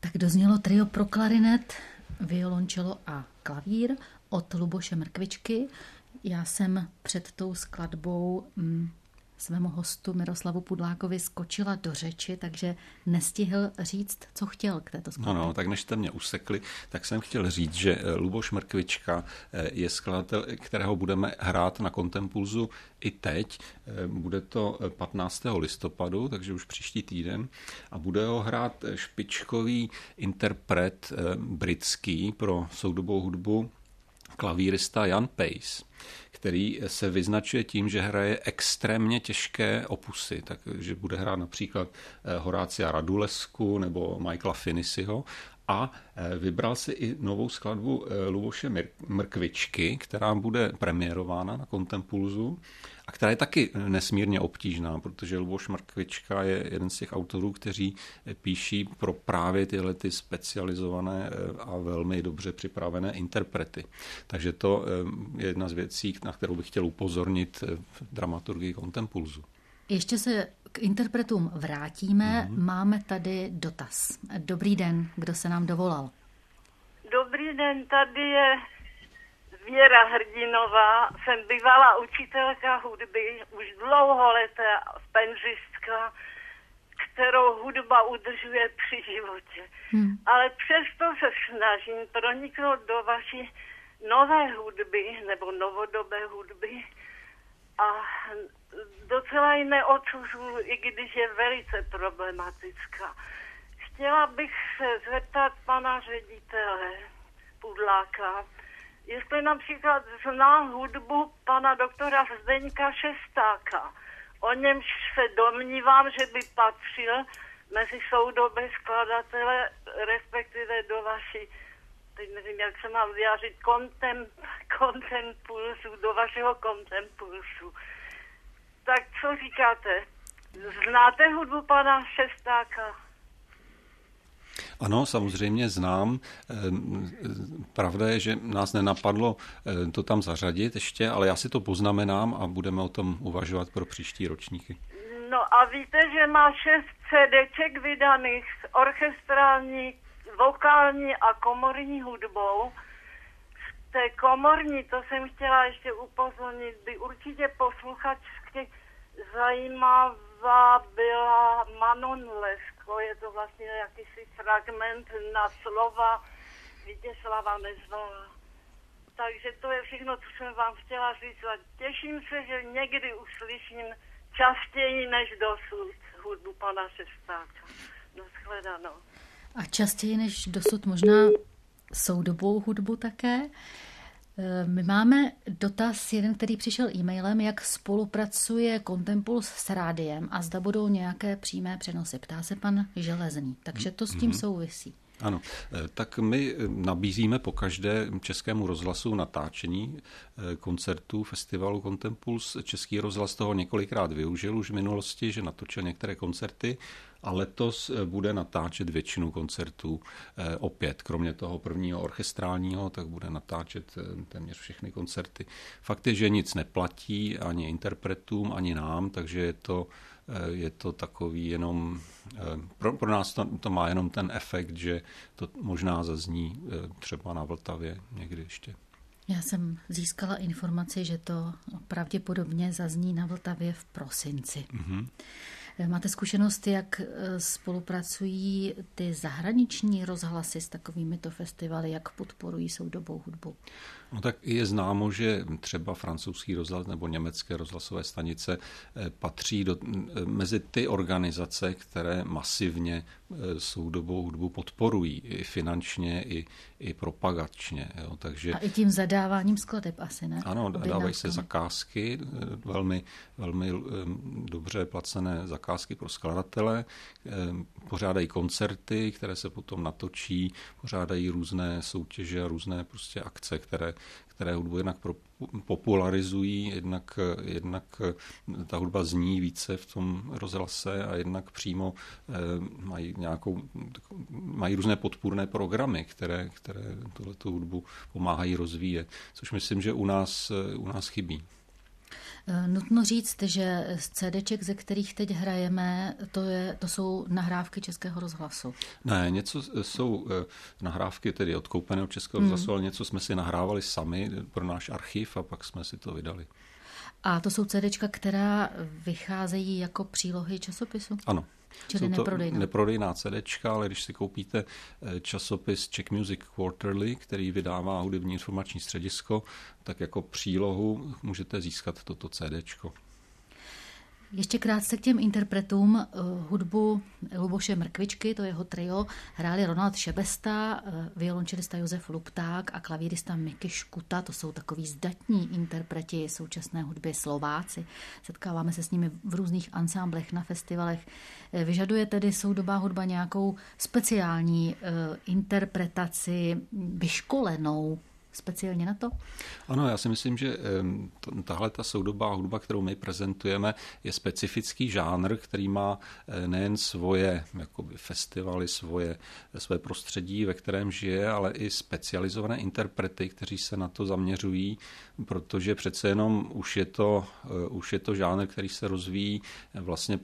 Tak doznělo trio pro klarinet, violončelo a klavír od Luboše Mrkvičky. Já jsem před tou skladbou hm, svému hostu Miroslavu Pudlákovi skočila do řeči, takže nestihl říct, co chtěl k této skladbě. No, no, tak než jste mě usekli, tak jsem chtěl říct, že Luboš Mrkvička je skladatel, kterého budeme hrát na Kontempulzu i teď. Bude to patnáctého listopadu, takže už příští týden. A bude ho hrát špičkový interpret britský pro soudobou hudbu, klavírista Jan Pace, který se vyznačuje tím, že hraje extrémně těžké opusy, takže bude hrát například Horácia Radulesku nebo Michaela Finisiho a vybral si i novou skladbu Luboše Mrkvičky, která bude premiérována na Kontempulzu a která je taky nesmírně obtížná, protože Luboš Mrkvička je jeden z těch autorů, kteří píší pro právě tyhle ty specializované a velmi dobře připravené interprety. Takže to je jedna z věcí, na kterou bych chtěl upozornit v dramaturgii Kontempulzu. Ještě se k interpretům vrátíme. Mm-hmm. Máme tady dotaz. Dobrý den, kdo se nám dovolal? Dobrý den, tady je Věra Hrdinová. Jsem bývalá učitelka hudby, už dlouholetá penzistka, kterou hudba udržuje při životě. Hmm. Ale přesto se snažím proniknout do vaší nové hudby, nebo novodobé hudby a docela ji neodsuzuji, i když je velice problematická. Chtěla bych se zeptat pana ředitele Pudláka, jestli například zná hudbu pana doktora Zdeňka Šestáka. O němž se domnívám, že by patřil mezi soudobé skladatele, respektive do vaší, teď nevím, jak se mám vyjádřit, kontem, kontempulsu, do vašeho kontempulsu. Tak co říkáte? Znáte hudbu pana Šestáka? Ano, samozřejmě znám. Pravda je, že nás nenapadlo to tam zařadit ještě, ale já si to poznamenám a budeme o tom uvažovat pro příští ročníky. No a víte, že má šest CDček vydaných s orchestrální, vokální a komorní hudbou. Z té komorní, to jsem chtěla ještě upozornit, by určitě posluchačsky zajímavá byla Manon Lesko. Je to vlastně jakýsi fragment na slova Vítězslava Nezvala. Takže to je všechno, co jsem vám chtěla říct. A těším se, že někdy uslyším častěji než dosud hudbu pana Šestáka. Nashledanou. A častěji než dosud možná soudobou hudbu také. My máme dotaz, jeden, který přišel e-mailem, jak spolupracuje Kontempuls s rádiem a zda budou nějaké přímé přenosy. Ptá se pan Železný, takže to s tím mm-hmm. souvisí. Ano, tak my nabízíme po každé Českému rozhlasu natáčení koncertů festivalu Kontempuls. Český rozhlas toho několikrát využil už v minulosti, že natočil některé koncerty a letos bude natáčet většinu koncertů opět. Kromě toho prvního orchestrálního, tak bude natáčet téměř všechny koncerty. Fakt je, že nic neplatí ani interpretům, ani nám, takže je to je to takový jenom, pro, pro nás to, to má jenom ten efekt, že to možná zazní třeba na Vltavě někdy ještě. Já jsem získala informaci, že to pravděpodobně zazní na Vltavě v prosinci. Mm-hmm. Máte zkušenost, jak spolupracují ty zahraniční rozhlasy s takovýmito festivaly, jak podporují soudobou hudbu? No tak je známo, že třeba francouzský rozhlas nebo německé rozhlasové stanice patří do, mezi ty organizace, které masivně soudobou hudbu podporují i finančně, i, i propagačně. Jo. Takže, a i tím zadáváním skladeb asi, ne? Ano, dávají se zakázky, velmi, velmi dobře placené zakázky pro skladatele, pořádají koncerty, které se potom natočí, pořádají různé soutěže a různé prostě akce, které které hudbu jednak popularizují, jednak, jednak ta hudba zní více v tom rozhlase a jednak přímo mají nějakou, mají různé podpůrné programy, které, které tuhletu hudbu pomáhají rozvíjet, což myslím, že u nás, u nás chybí. Nutno říct, že z CDček, ze kterých teď hrajeme, to, je, to jsou nahrávky Českého rozhlasu. Ne, něco jsou nahrávky tedy odkoupené od Českého rozhlasu, hmm. ale něco jsme si nahrávali sami pro náš archiv a pak jsme si to vydali. A to jsou CDčka, která vycházejí jako přílohy časopisu? Ano. Čili jsou to neprodejná. neprodejná CDčka, ale když si koupíte časopis Czech Music Quarterly, který vydává hudební informační středisko, tak jako přílohu můžete získat toto CDčko. Ještě krátce k těm interpretům. Hudbu Luboše Mrkvičky, to jeho trio, hráli Ronald Šebesta, violončelista Josef Lupták a klavírista Miky Škuta. To jsou takový zdatní interpreti současné hudby Slováci. Setkáváme se s nimi v různých ansámblech na festivalech. Vyžaduje tedy soudobá hudba nějakou speciální interpretaci, vyškolenou speciálně na to? Ano, já si myslím, že tahle ta soudobá hudba, kterou my prezentujeme, je specifický žánr, který má nejen svoje jakoby, festivaly, svoje, své prostředí, ve kterém žije, ale i specializované interprety, kteří se na to zaměřují, protože přece jenom už je to, už je to žánr, který se rozvíjí vlastně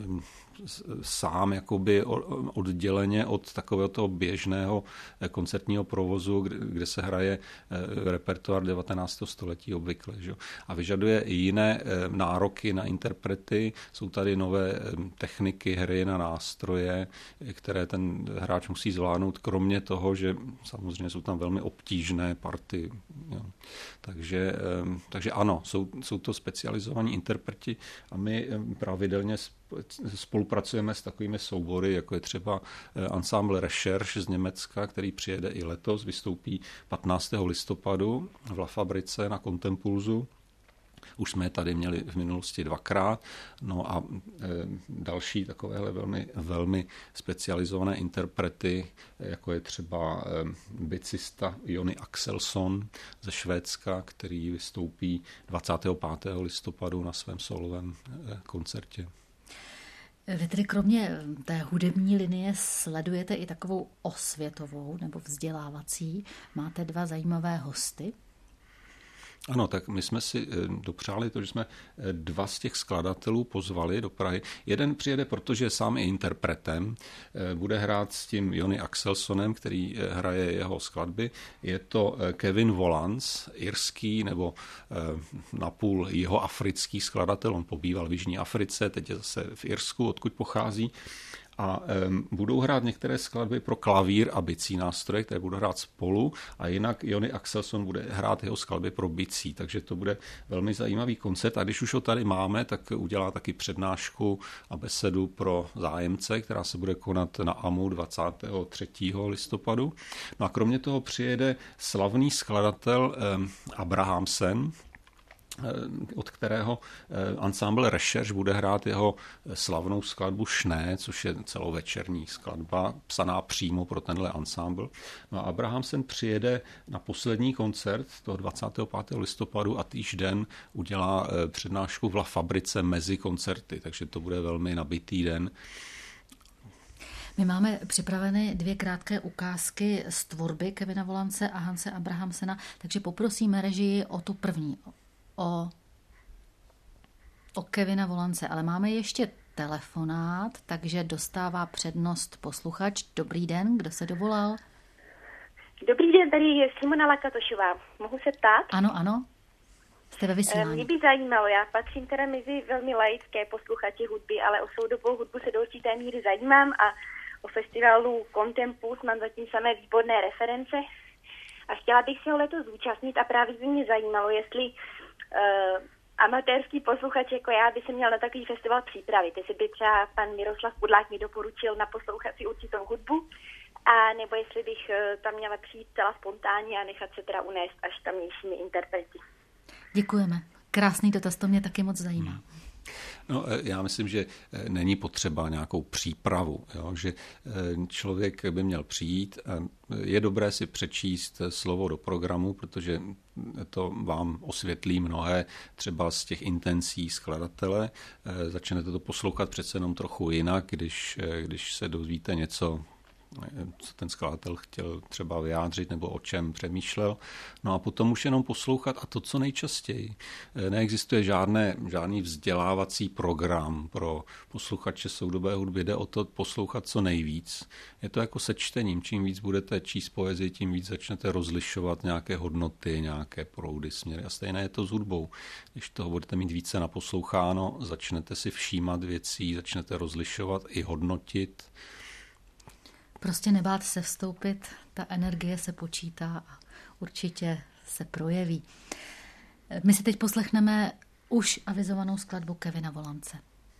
sám jakoby odděleně od takového toho běžného koncertního provozu, kde se hraje repertoár devatenáctého století obvykle. Že? A vyžaduje i jiné nároky na interprety. Jsou tady nové techniky hry na nástroje, které ten hráč musí zvládnout, kromě toho, že samozřejmě jsou tam velmi obtížné party. Jo. Takže, takže ano, jsou, jsou to specializovaní interpreti a my pravidelně spolupracujeme s takovými soubory, jako je třeba ansámbl Recherche z Německa, který přijede i letos, vystoupí patnáctého listopadu v La Fabrice na Contempulzu. Už jsme je tady měli v minulosti dvakrát. No a e, další takovéhle velmi, velmi specializované interprety, jako je třeba e, bicista Jony Axelsson ze Švédska, který vystoupí dvacátého pátého listopadu na svém solovém e, koncertě. Vy tedy kromě té hudební linie sledujete i takovou osvětovou nebo vzdělávací. Máte dva zajímavé hosty. Ano, tak my jsme si dopřáli to, že jsme dva z těch skladatelů pozvali do Prahy. Jeden přijede, protože je sám i interpretem, bude hrát s tím Jony Axelssonem, který hraje jeho skladby. Je to Kevin Volans, irský nebo napůl jihoafrický skladatel. On pobýval v Jižní Africe, teď je zase v Irsku, odkud pochází. A um, budou hrát některé skladby pro klavír a bicí nástroje, které budou hrát spolu, a jinak Jony Axelsson bude hrát jeho skladby pro bicí, takže to bude velmi zajímavý koncert. A když už ho tady máme, tak udělá taky přednášku a besedu pro zájemce, která se bude konat na A M U dvacátého třetího listopadu. No a kromě toho přijede slavný skladatel um, Abrahamsen, od kterého ansámbl Recherche bude hrát jeho slavnou skladbu Šné, což je celovečerní skladba, psaná přímo pro tenhle ansámbl. No a Abrahamsen přijede na poslední koncert toho dvacátého pátého listopadu a týž den udělá přednášku v La Fabrice mezi koncerty, takže to bude velmi nabitý den. My máme připravené dvě krátké ukázky z tvorby Kevina Volance a Hanse Abrahamsena, takže poprosíme režii o tu první, o, o Kevina Volance, ale máme ještě telefonát, takže dostává přednost posluchač. Dobrý den, kdo se dovolal? Dobrý den, tady je Simona Lakatošová. Mohu se ptát? Ano, ano. Jste ve vysílání. Mě by zajímalo, já patřím teda mezi velmi laické posluchači hudby, ale o soudobou hudbu se do určité míry zajímám a o festivalu Contempus mám zatím samé výborné reference a chtěla bych se ho letos zúčastnit a právě by mě zajímalo, jestli uh, amatérský posluchač jako já by se měl na takový festival připravit, jestli by třeba pan Miroslav Pudlák mi doporučil naposlouchat si určitou hudbu, a nebo jestli bych uh, tam měla přijít celá spontánně a nechat se teda unést až tamnějšími interprety. Děkujeme. Krásný dotaz, to mě taky moc zajímá. Hmm. No, já myslím, že není potřeba nějakou přípravu, jo? Že člověk by měl přijít a je dobré si přečíst slovo do programu, protože to vám osvětlí mnohé třeba z těch intencí skladatele. Začnete to poslouchat přece jenom trochu jinak, když, když se dozvíte něco co ten skladatel chtěl třeba vyjádřit nebo o čem přemýšlel. No a potom už jenom poslouchat a to, co nejčastěji. Neexistuje žádné, žádný vzdělávací program pro posluchače soudobé hudby, jde o to poslouchat co nejvíc. Je to jako se čtením, čím víc budete číst poezii, tím víc začnete rozlišovat nějaké hodnoty, nějaké proudy, směry a stejné je to s hudbou. Když toho budete mít více naposloucháno, začnete si všímat věcí, začnete rozlišovat i hodnotit. Prostě nebát se vstoupit, ta energie se počítá a určitě se projeví. My si teď poslechneme už avizovanou skladbu Kevina Volance.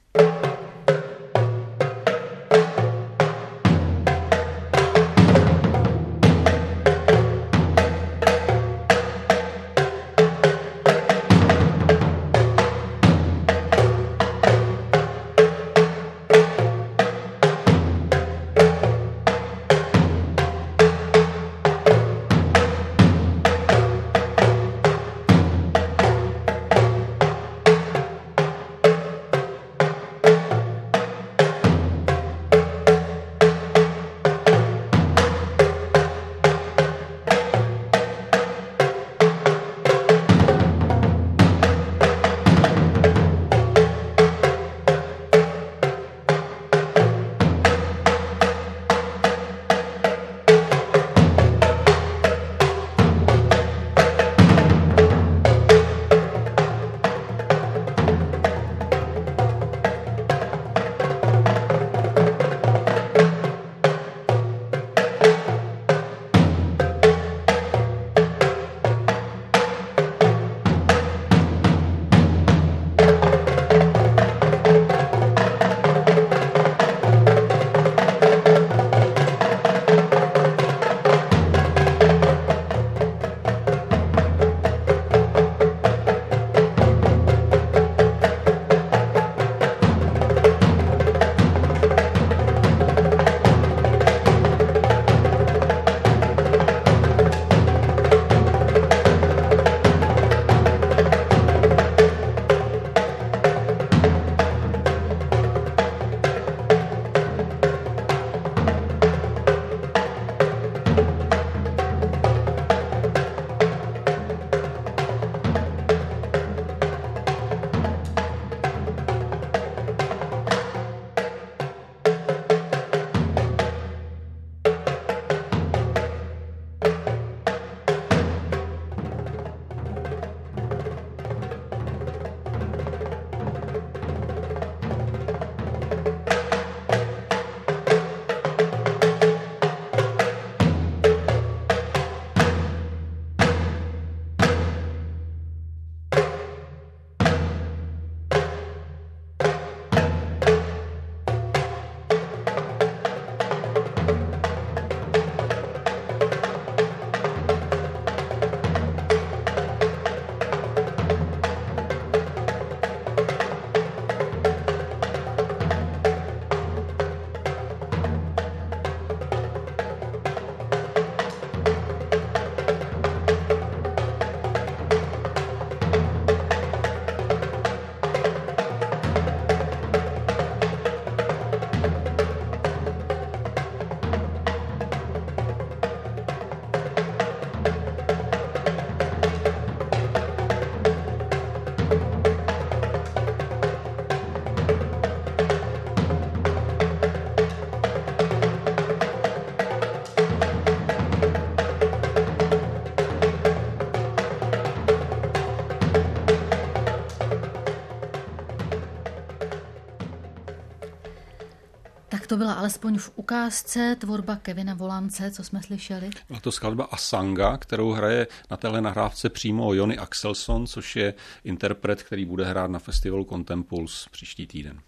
To byla alespoň v ukázce tvorba Kevina Volance, co jsme slyšeli. Byla to skladba Asanga, kterou hraje na téhle nahrávce přímo Jony Axelsson, což je interpret, který bude hrát na festivalu Contempuls příští týden.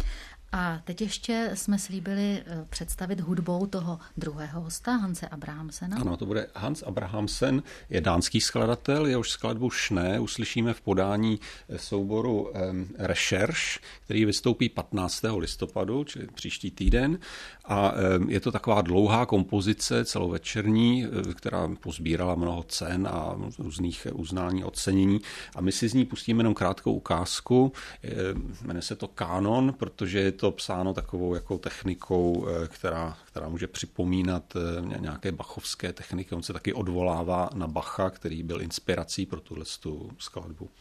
A teď ještě jsme slíbili představit hudbou toho druhého hosta, Hanse Abrahamsena. Ano, to bude Hans Abrahamsen, je dánský skladatel, jehož skladbu Šné uslyšíme v podání souboru um, Recherche, který vystoupí patnáctého listopadu, čili příští týden. A um, je to taková dlouhá kompozice celovečerní, která pozbírala mnoho cen a různých uznání, ocenění. A my si z ní pustíme jenom krátkou ukázku. Jmenuje se to Kánon, protože to psáno takovou jako technikou, která, která může připomínat nějaké bachovské techniky. On se taky odvolává na Bacha, který byl inspirací pro tuhle skladbu.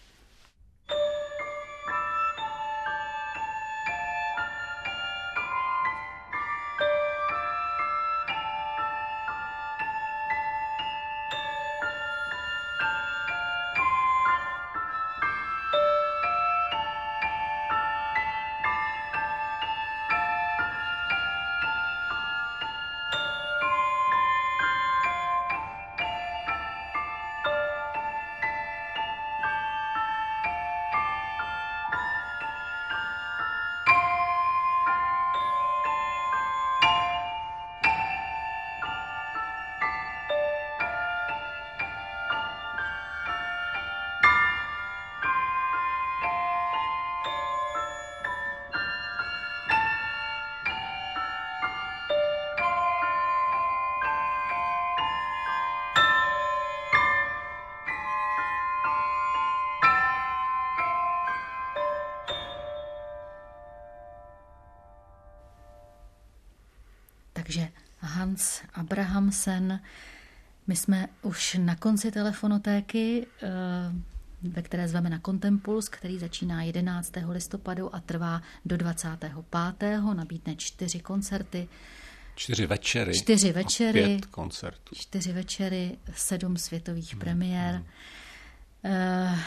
Takže Hans Abrahamsen, my jsme už na konci telefonotéky, ve které zveme na Kontempuls, který začíná jedenáctého listopadu a trvá do dvacátého pátého Nabídne čtyři koncerty. Čtyři večery. Čtyři večery. A pět koncertů. Čtyři večery, sedm světových hmm. premiér. Hmm.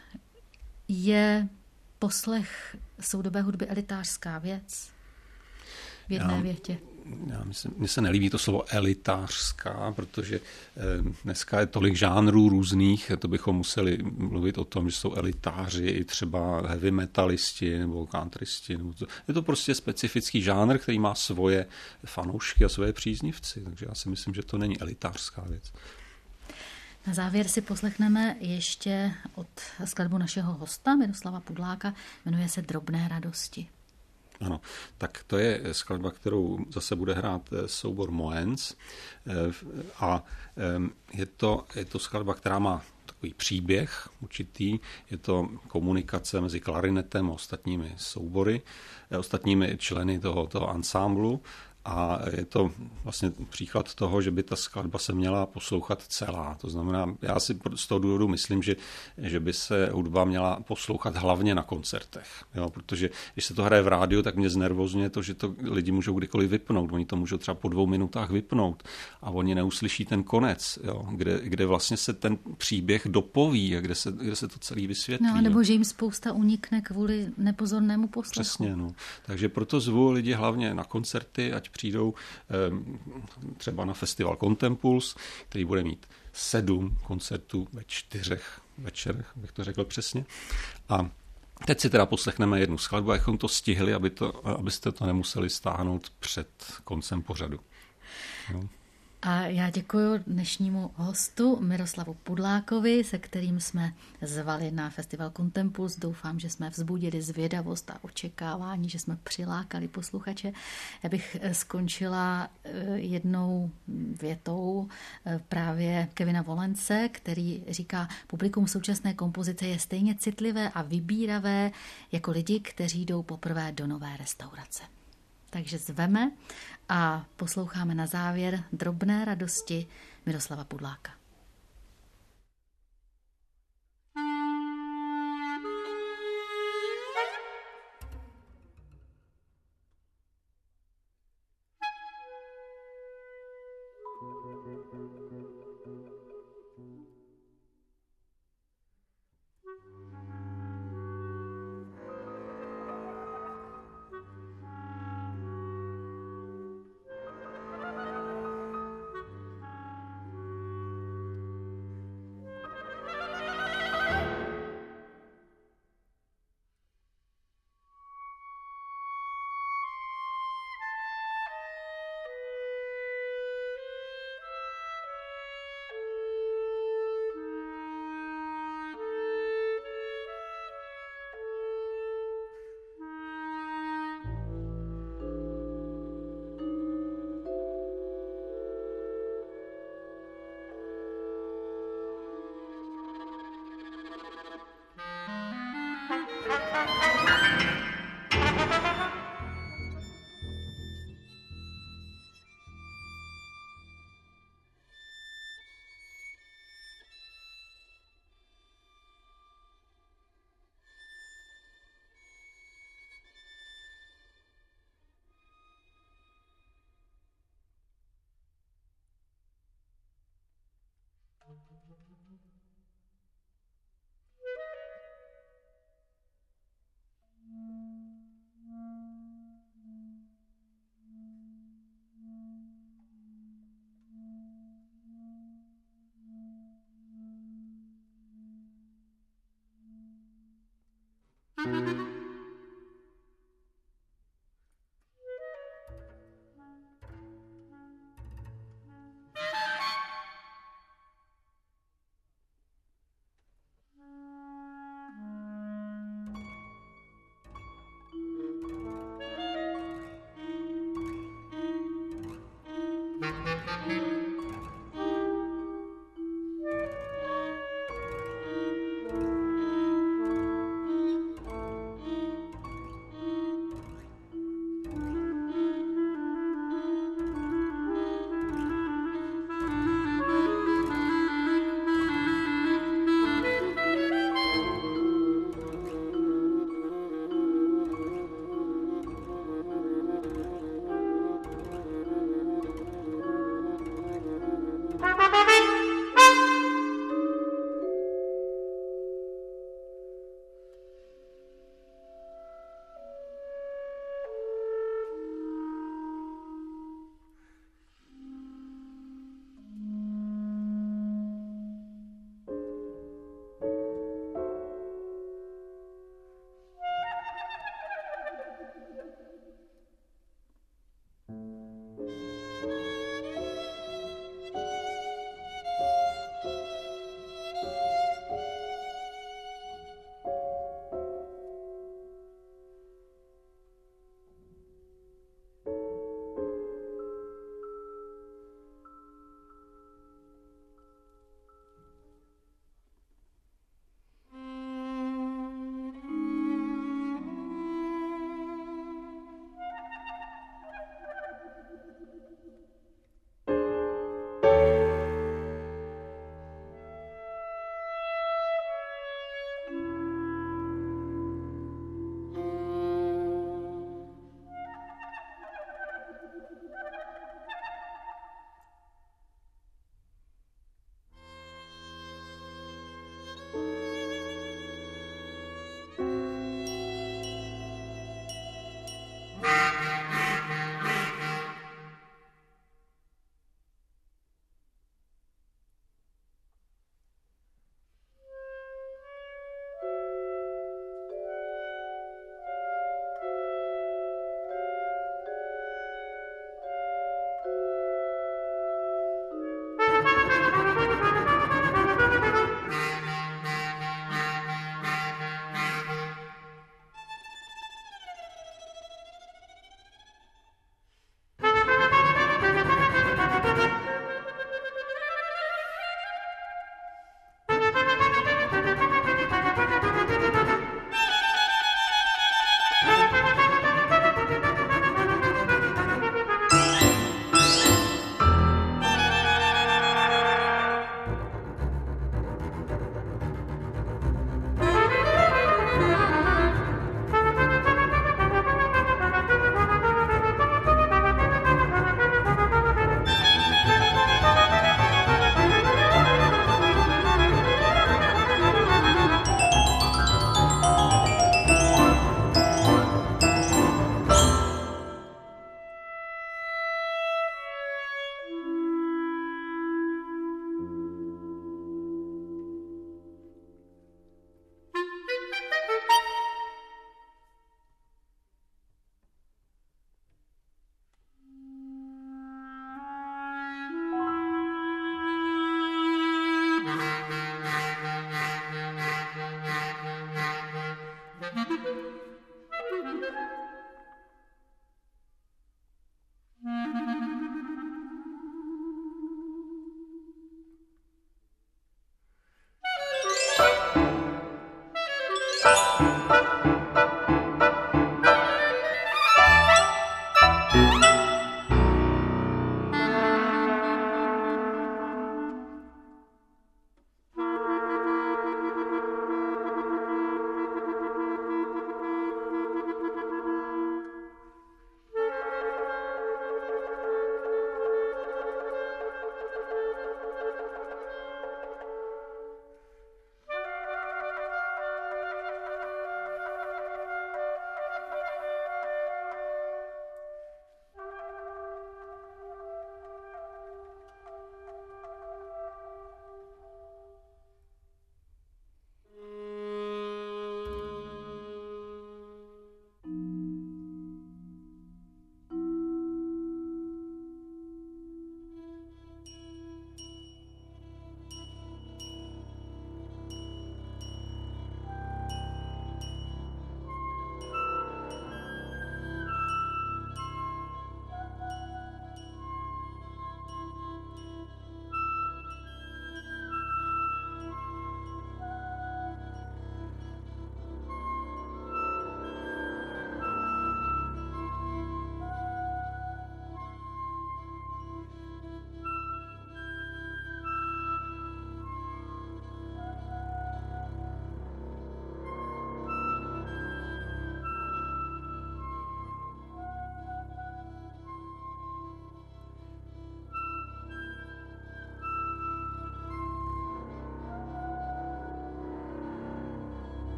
Je poslech soudobé hudby elitářská věc? V jedné Já, větě. Já myslím, mně se nelíbí to slovo elitářská, protože dneska je tolik žánrů různých, to bychom museli mluvit o tom, že jsou elitáři i třeba heavy metalisti nebo countrysti. Nebo to, je to prostě specifický žánr, který má svoje fanoušky a svoje příznivci, takže já si myslím, že to není elitářská věc. Na závěr si poslechneme ještě od skladbu našeho hosta Miroslava Pudláka, jmenuje se Drobné radosti. Ano, tak to je skladba, kterou zase bude hrát soubor Moens a je to, je to skladba, která má takový příběh určitý, je to komunikace mezi klarinetem a ostatními soubory, ostatními členy toho, toho ansámblu. A je to vlastně příklad toho, že by ta skladba se měla poslouchat celá. To znamená, já si z toho důvodu myslím, že, že by se hudba měla poslouchat hlavně na koncertech. Jo? Protože když se to hraje v rádiu, tak mě znervozňuje to, že to lidi můžou kdykoliv vypnout. Oni to můžou třeba po dvou minutách vypnout a oni neuslyší ten konec, jo? Kde, kde vlastně se ten příběh dopoví a kde se, kde se to celý vysvětlí. No, nebo že jim spousta unikne kvůli nepozornému poslechu. Přesně, no. Takže proto zvu lidi hlavně na koncerty, ať přijdou třeba na festival Kontempuls, který bude mít sedm koncertů ve čtyřech večerech, bych to řekl přesně. A teď si teda poslechneme jednu skladbu, abychom to stihli, aby to, abyste to nemuseli stáhnout před koncem pořadu. No. A já děkuji dnešnímu hostu Miroslavu Pudlákovi, se kterým jsme zvali na festival Kontempuls. Doufám, že jsme vzbudili zvědavost a očekávání, že jsme přilákali posluchače. Já bych skončila jednou větou právě Kevina Volence, který říká, publikum současné kompozice je stejně citlivé a vybíravé jako lidi, kteří jdou poprvé do nové restaurace. Takže zveme a posloucháme na závěr Drobné radosti Miroslava Pudláka. Thank you.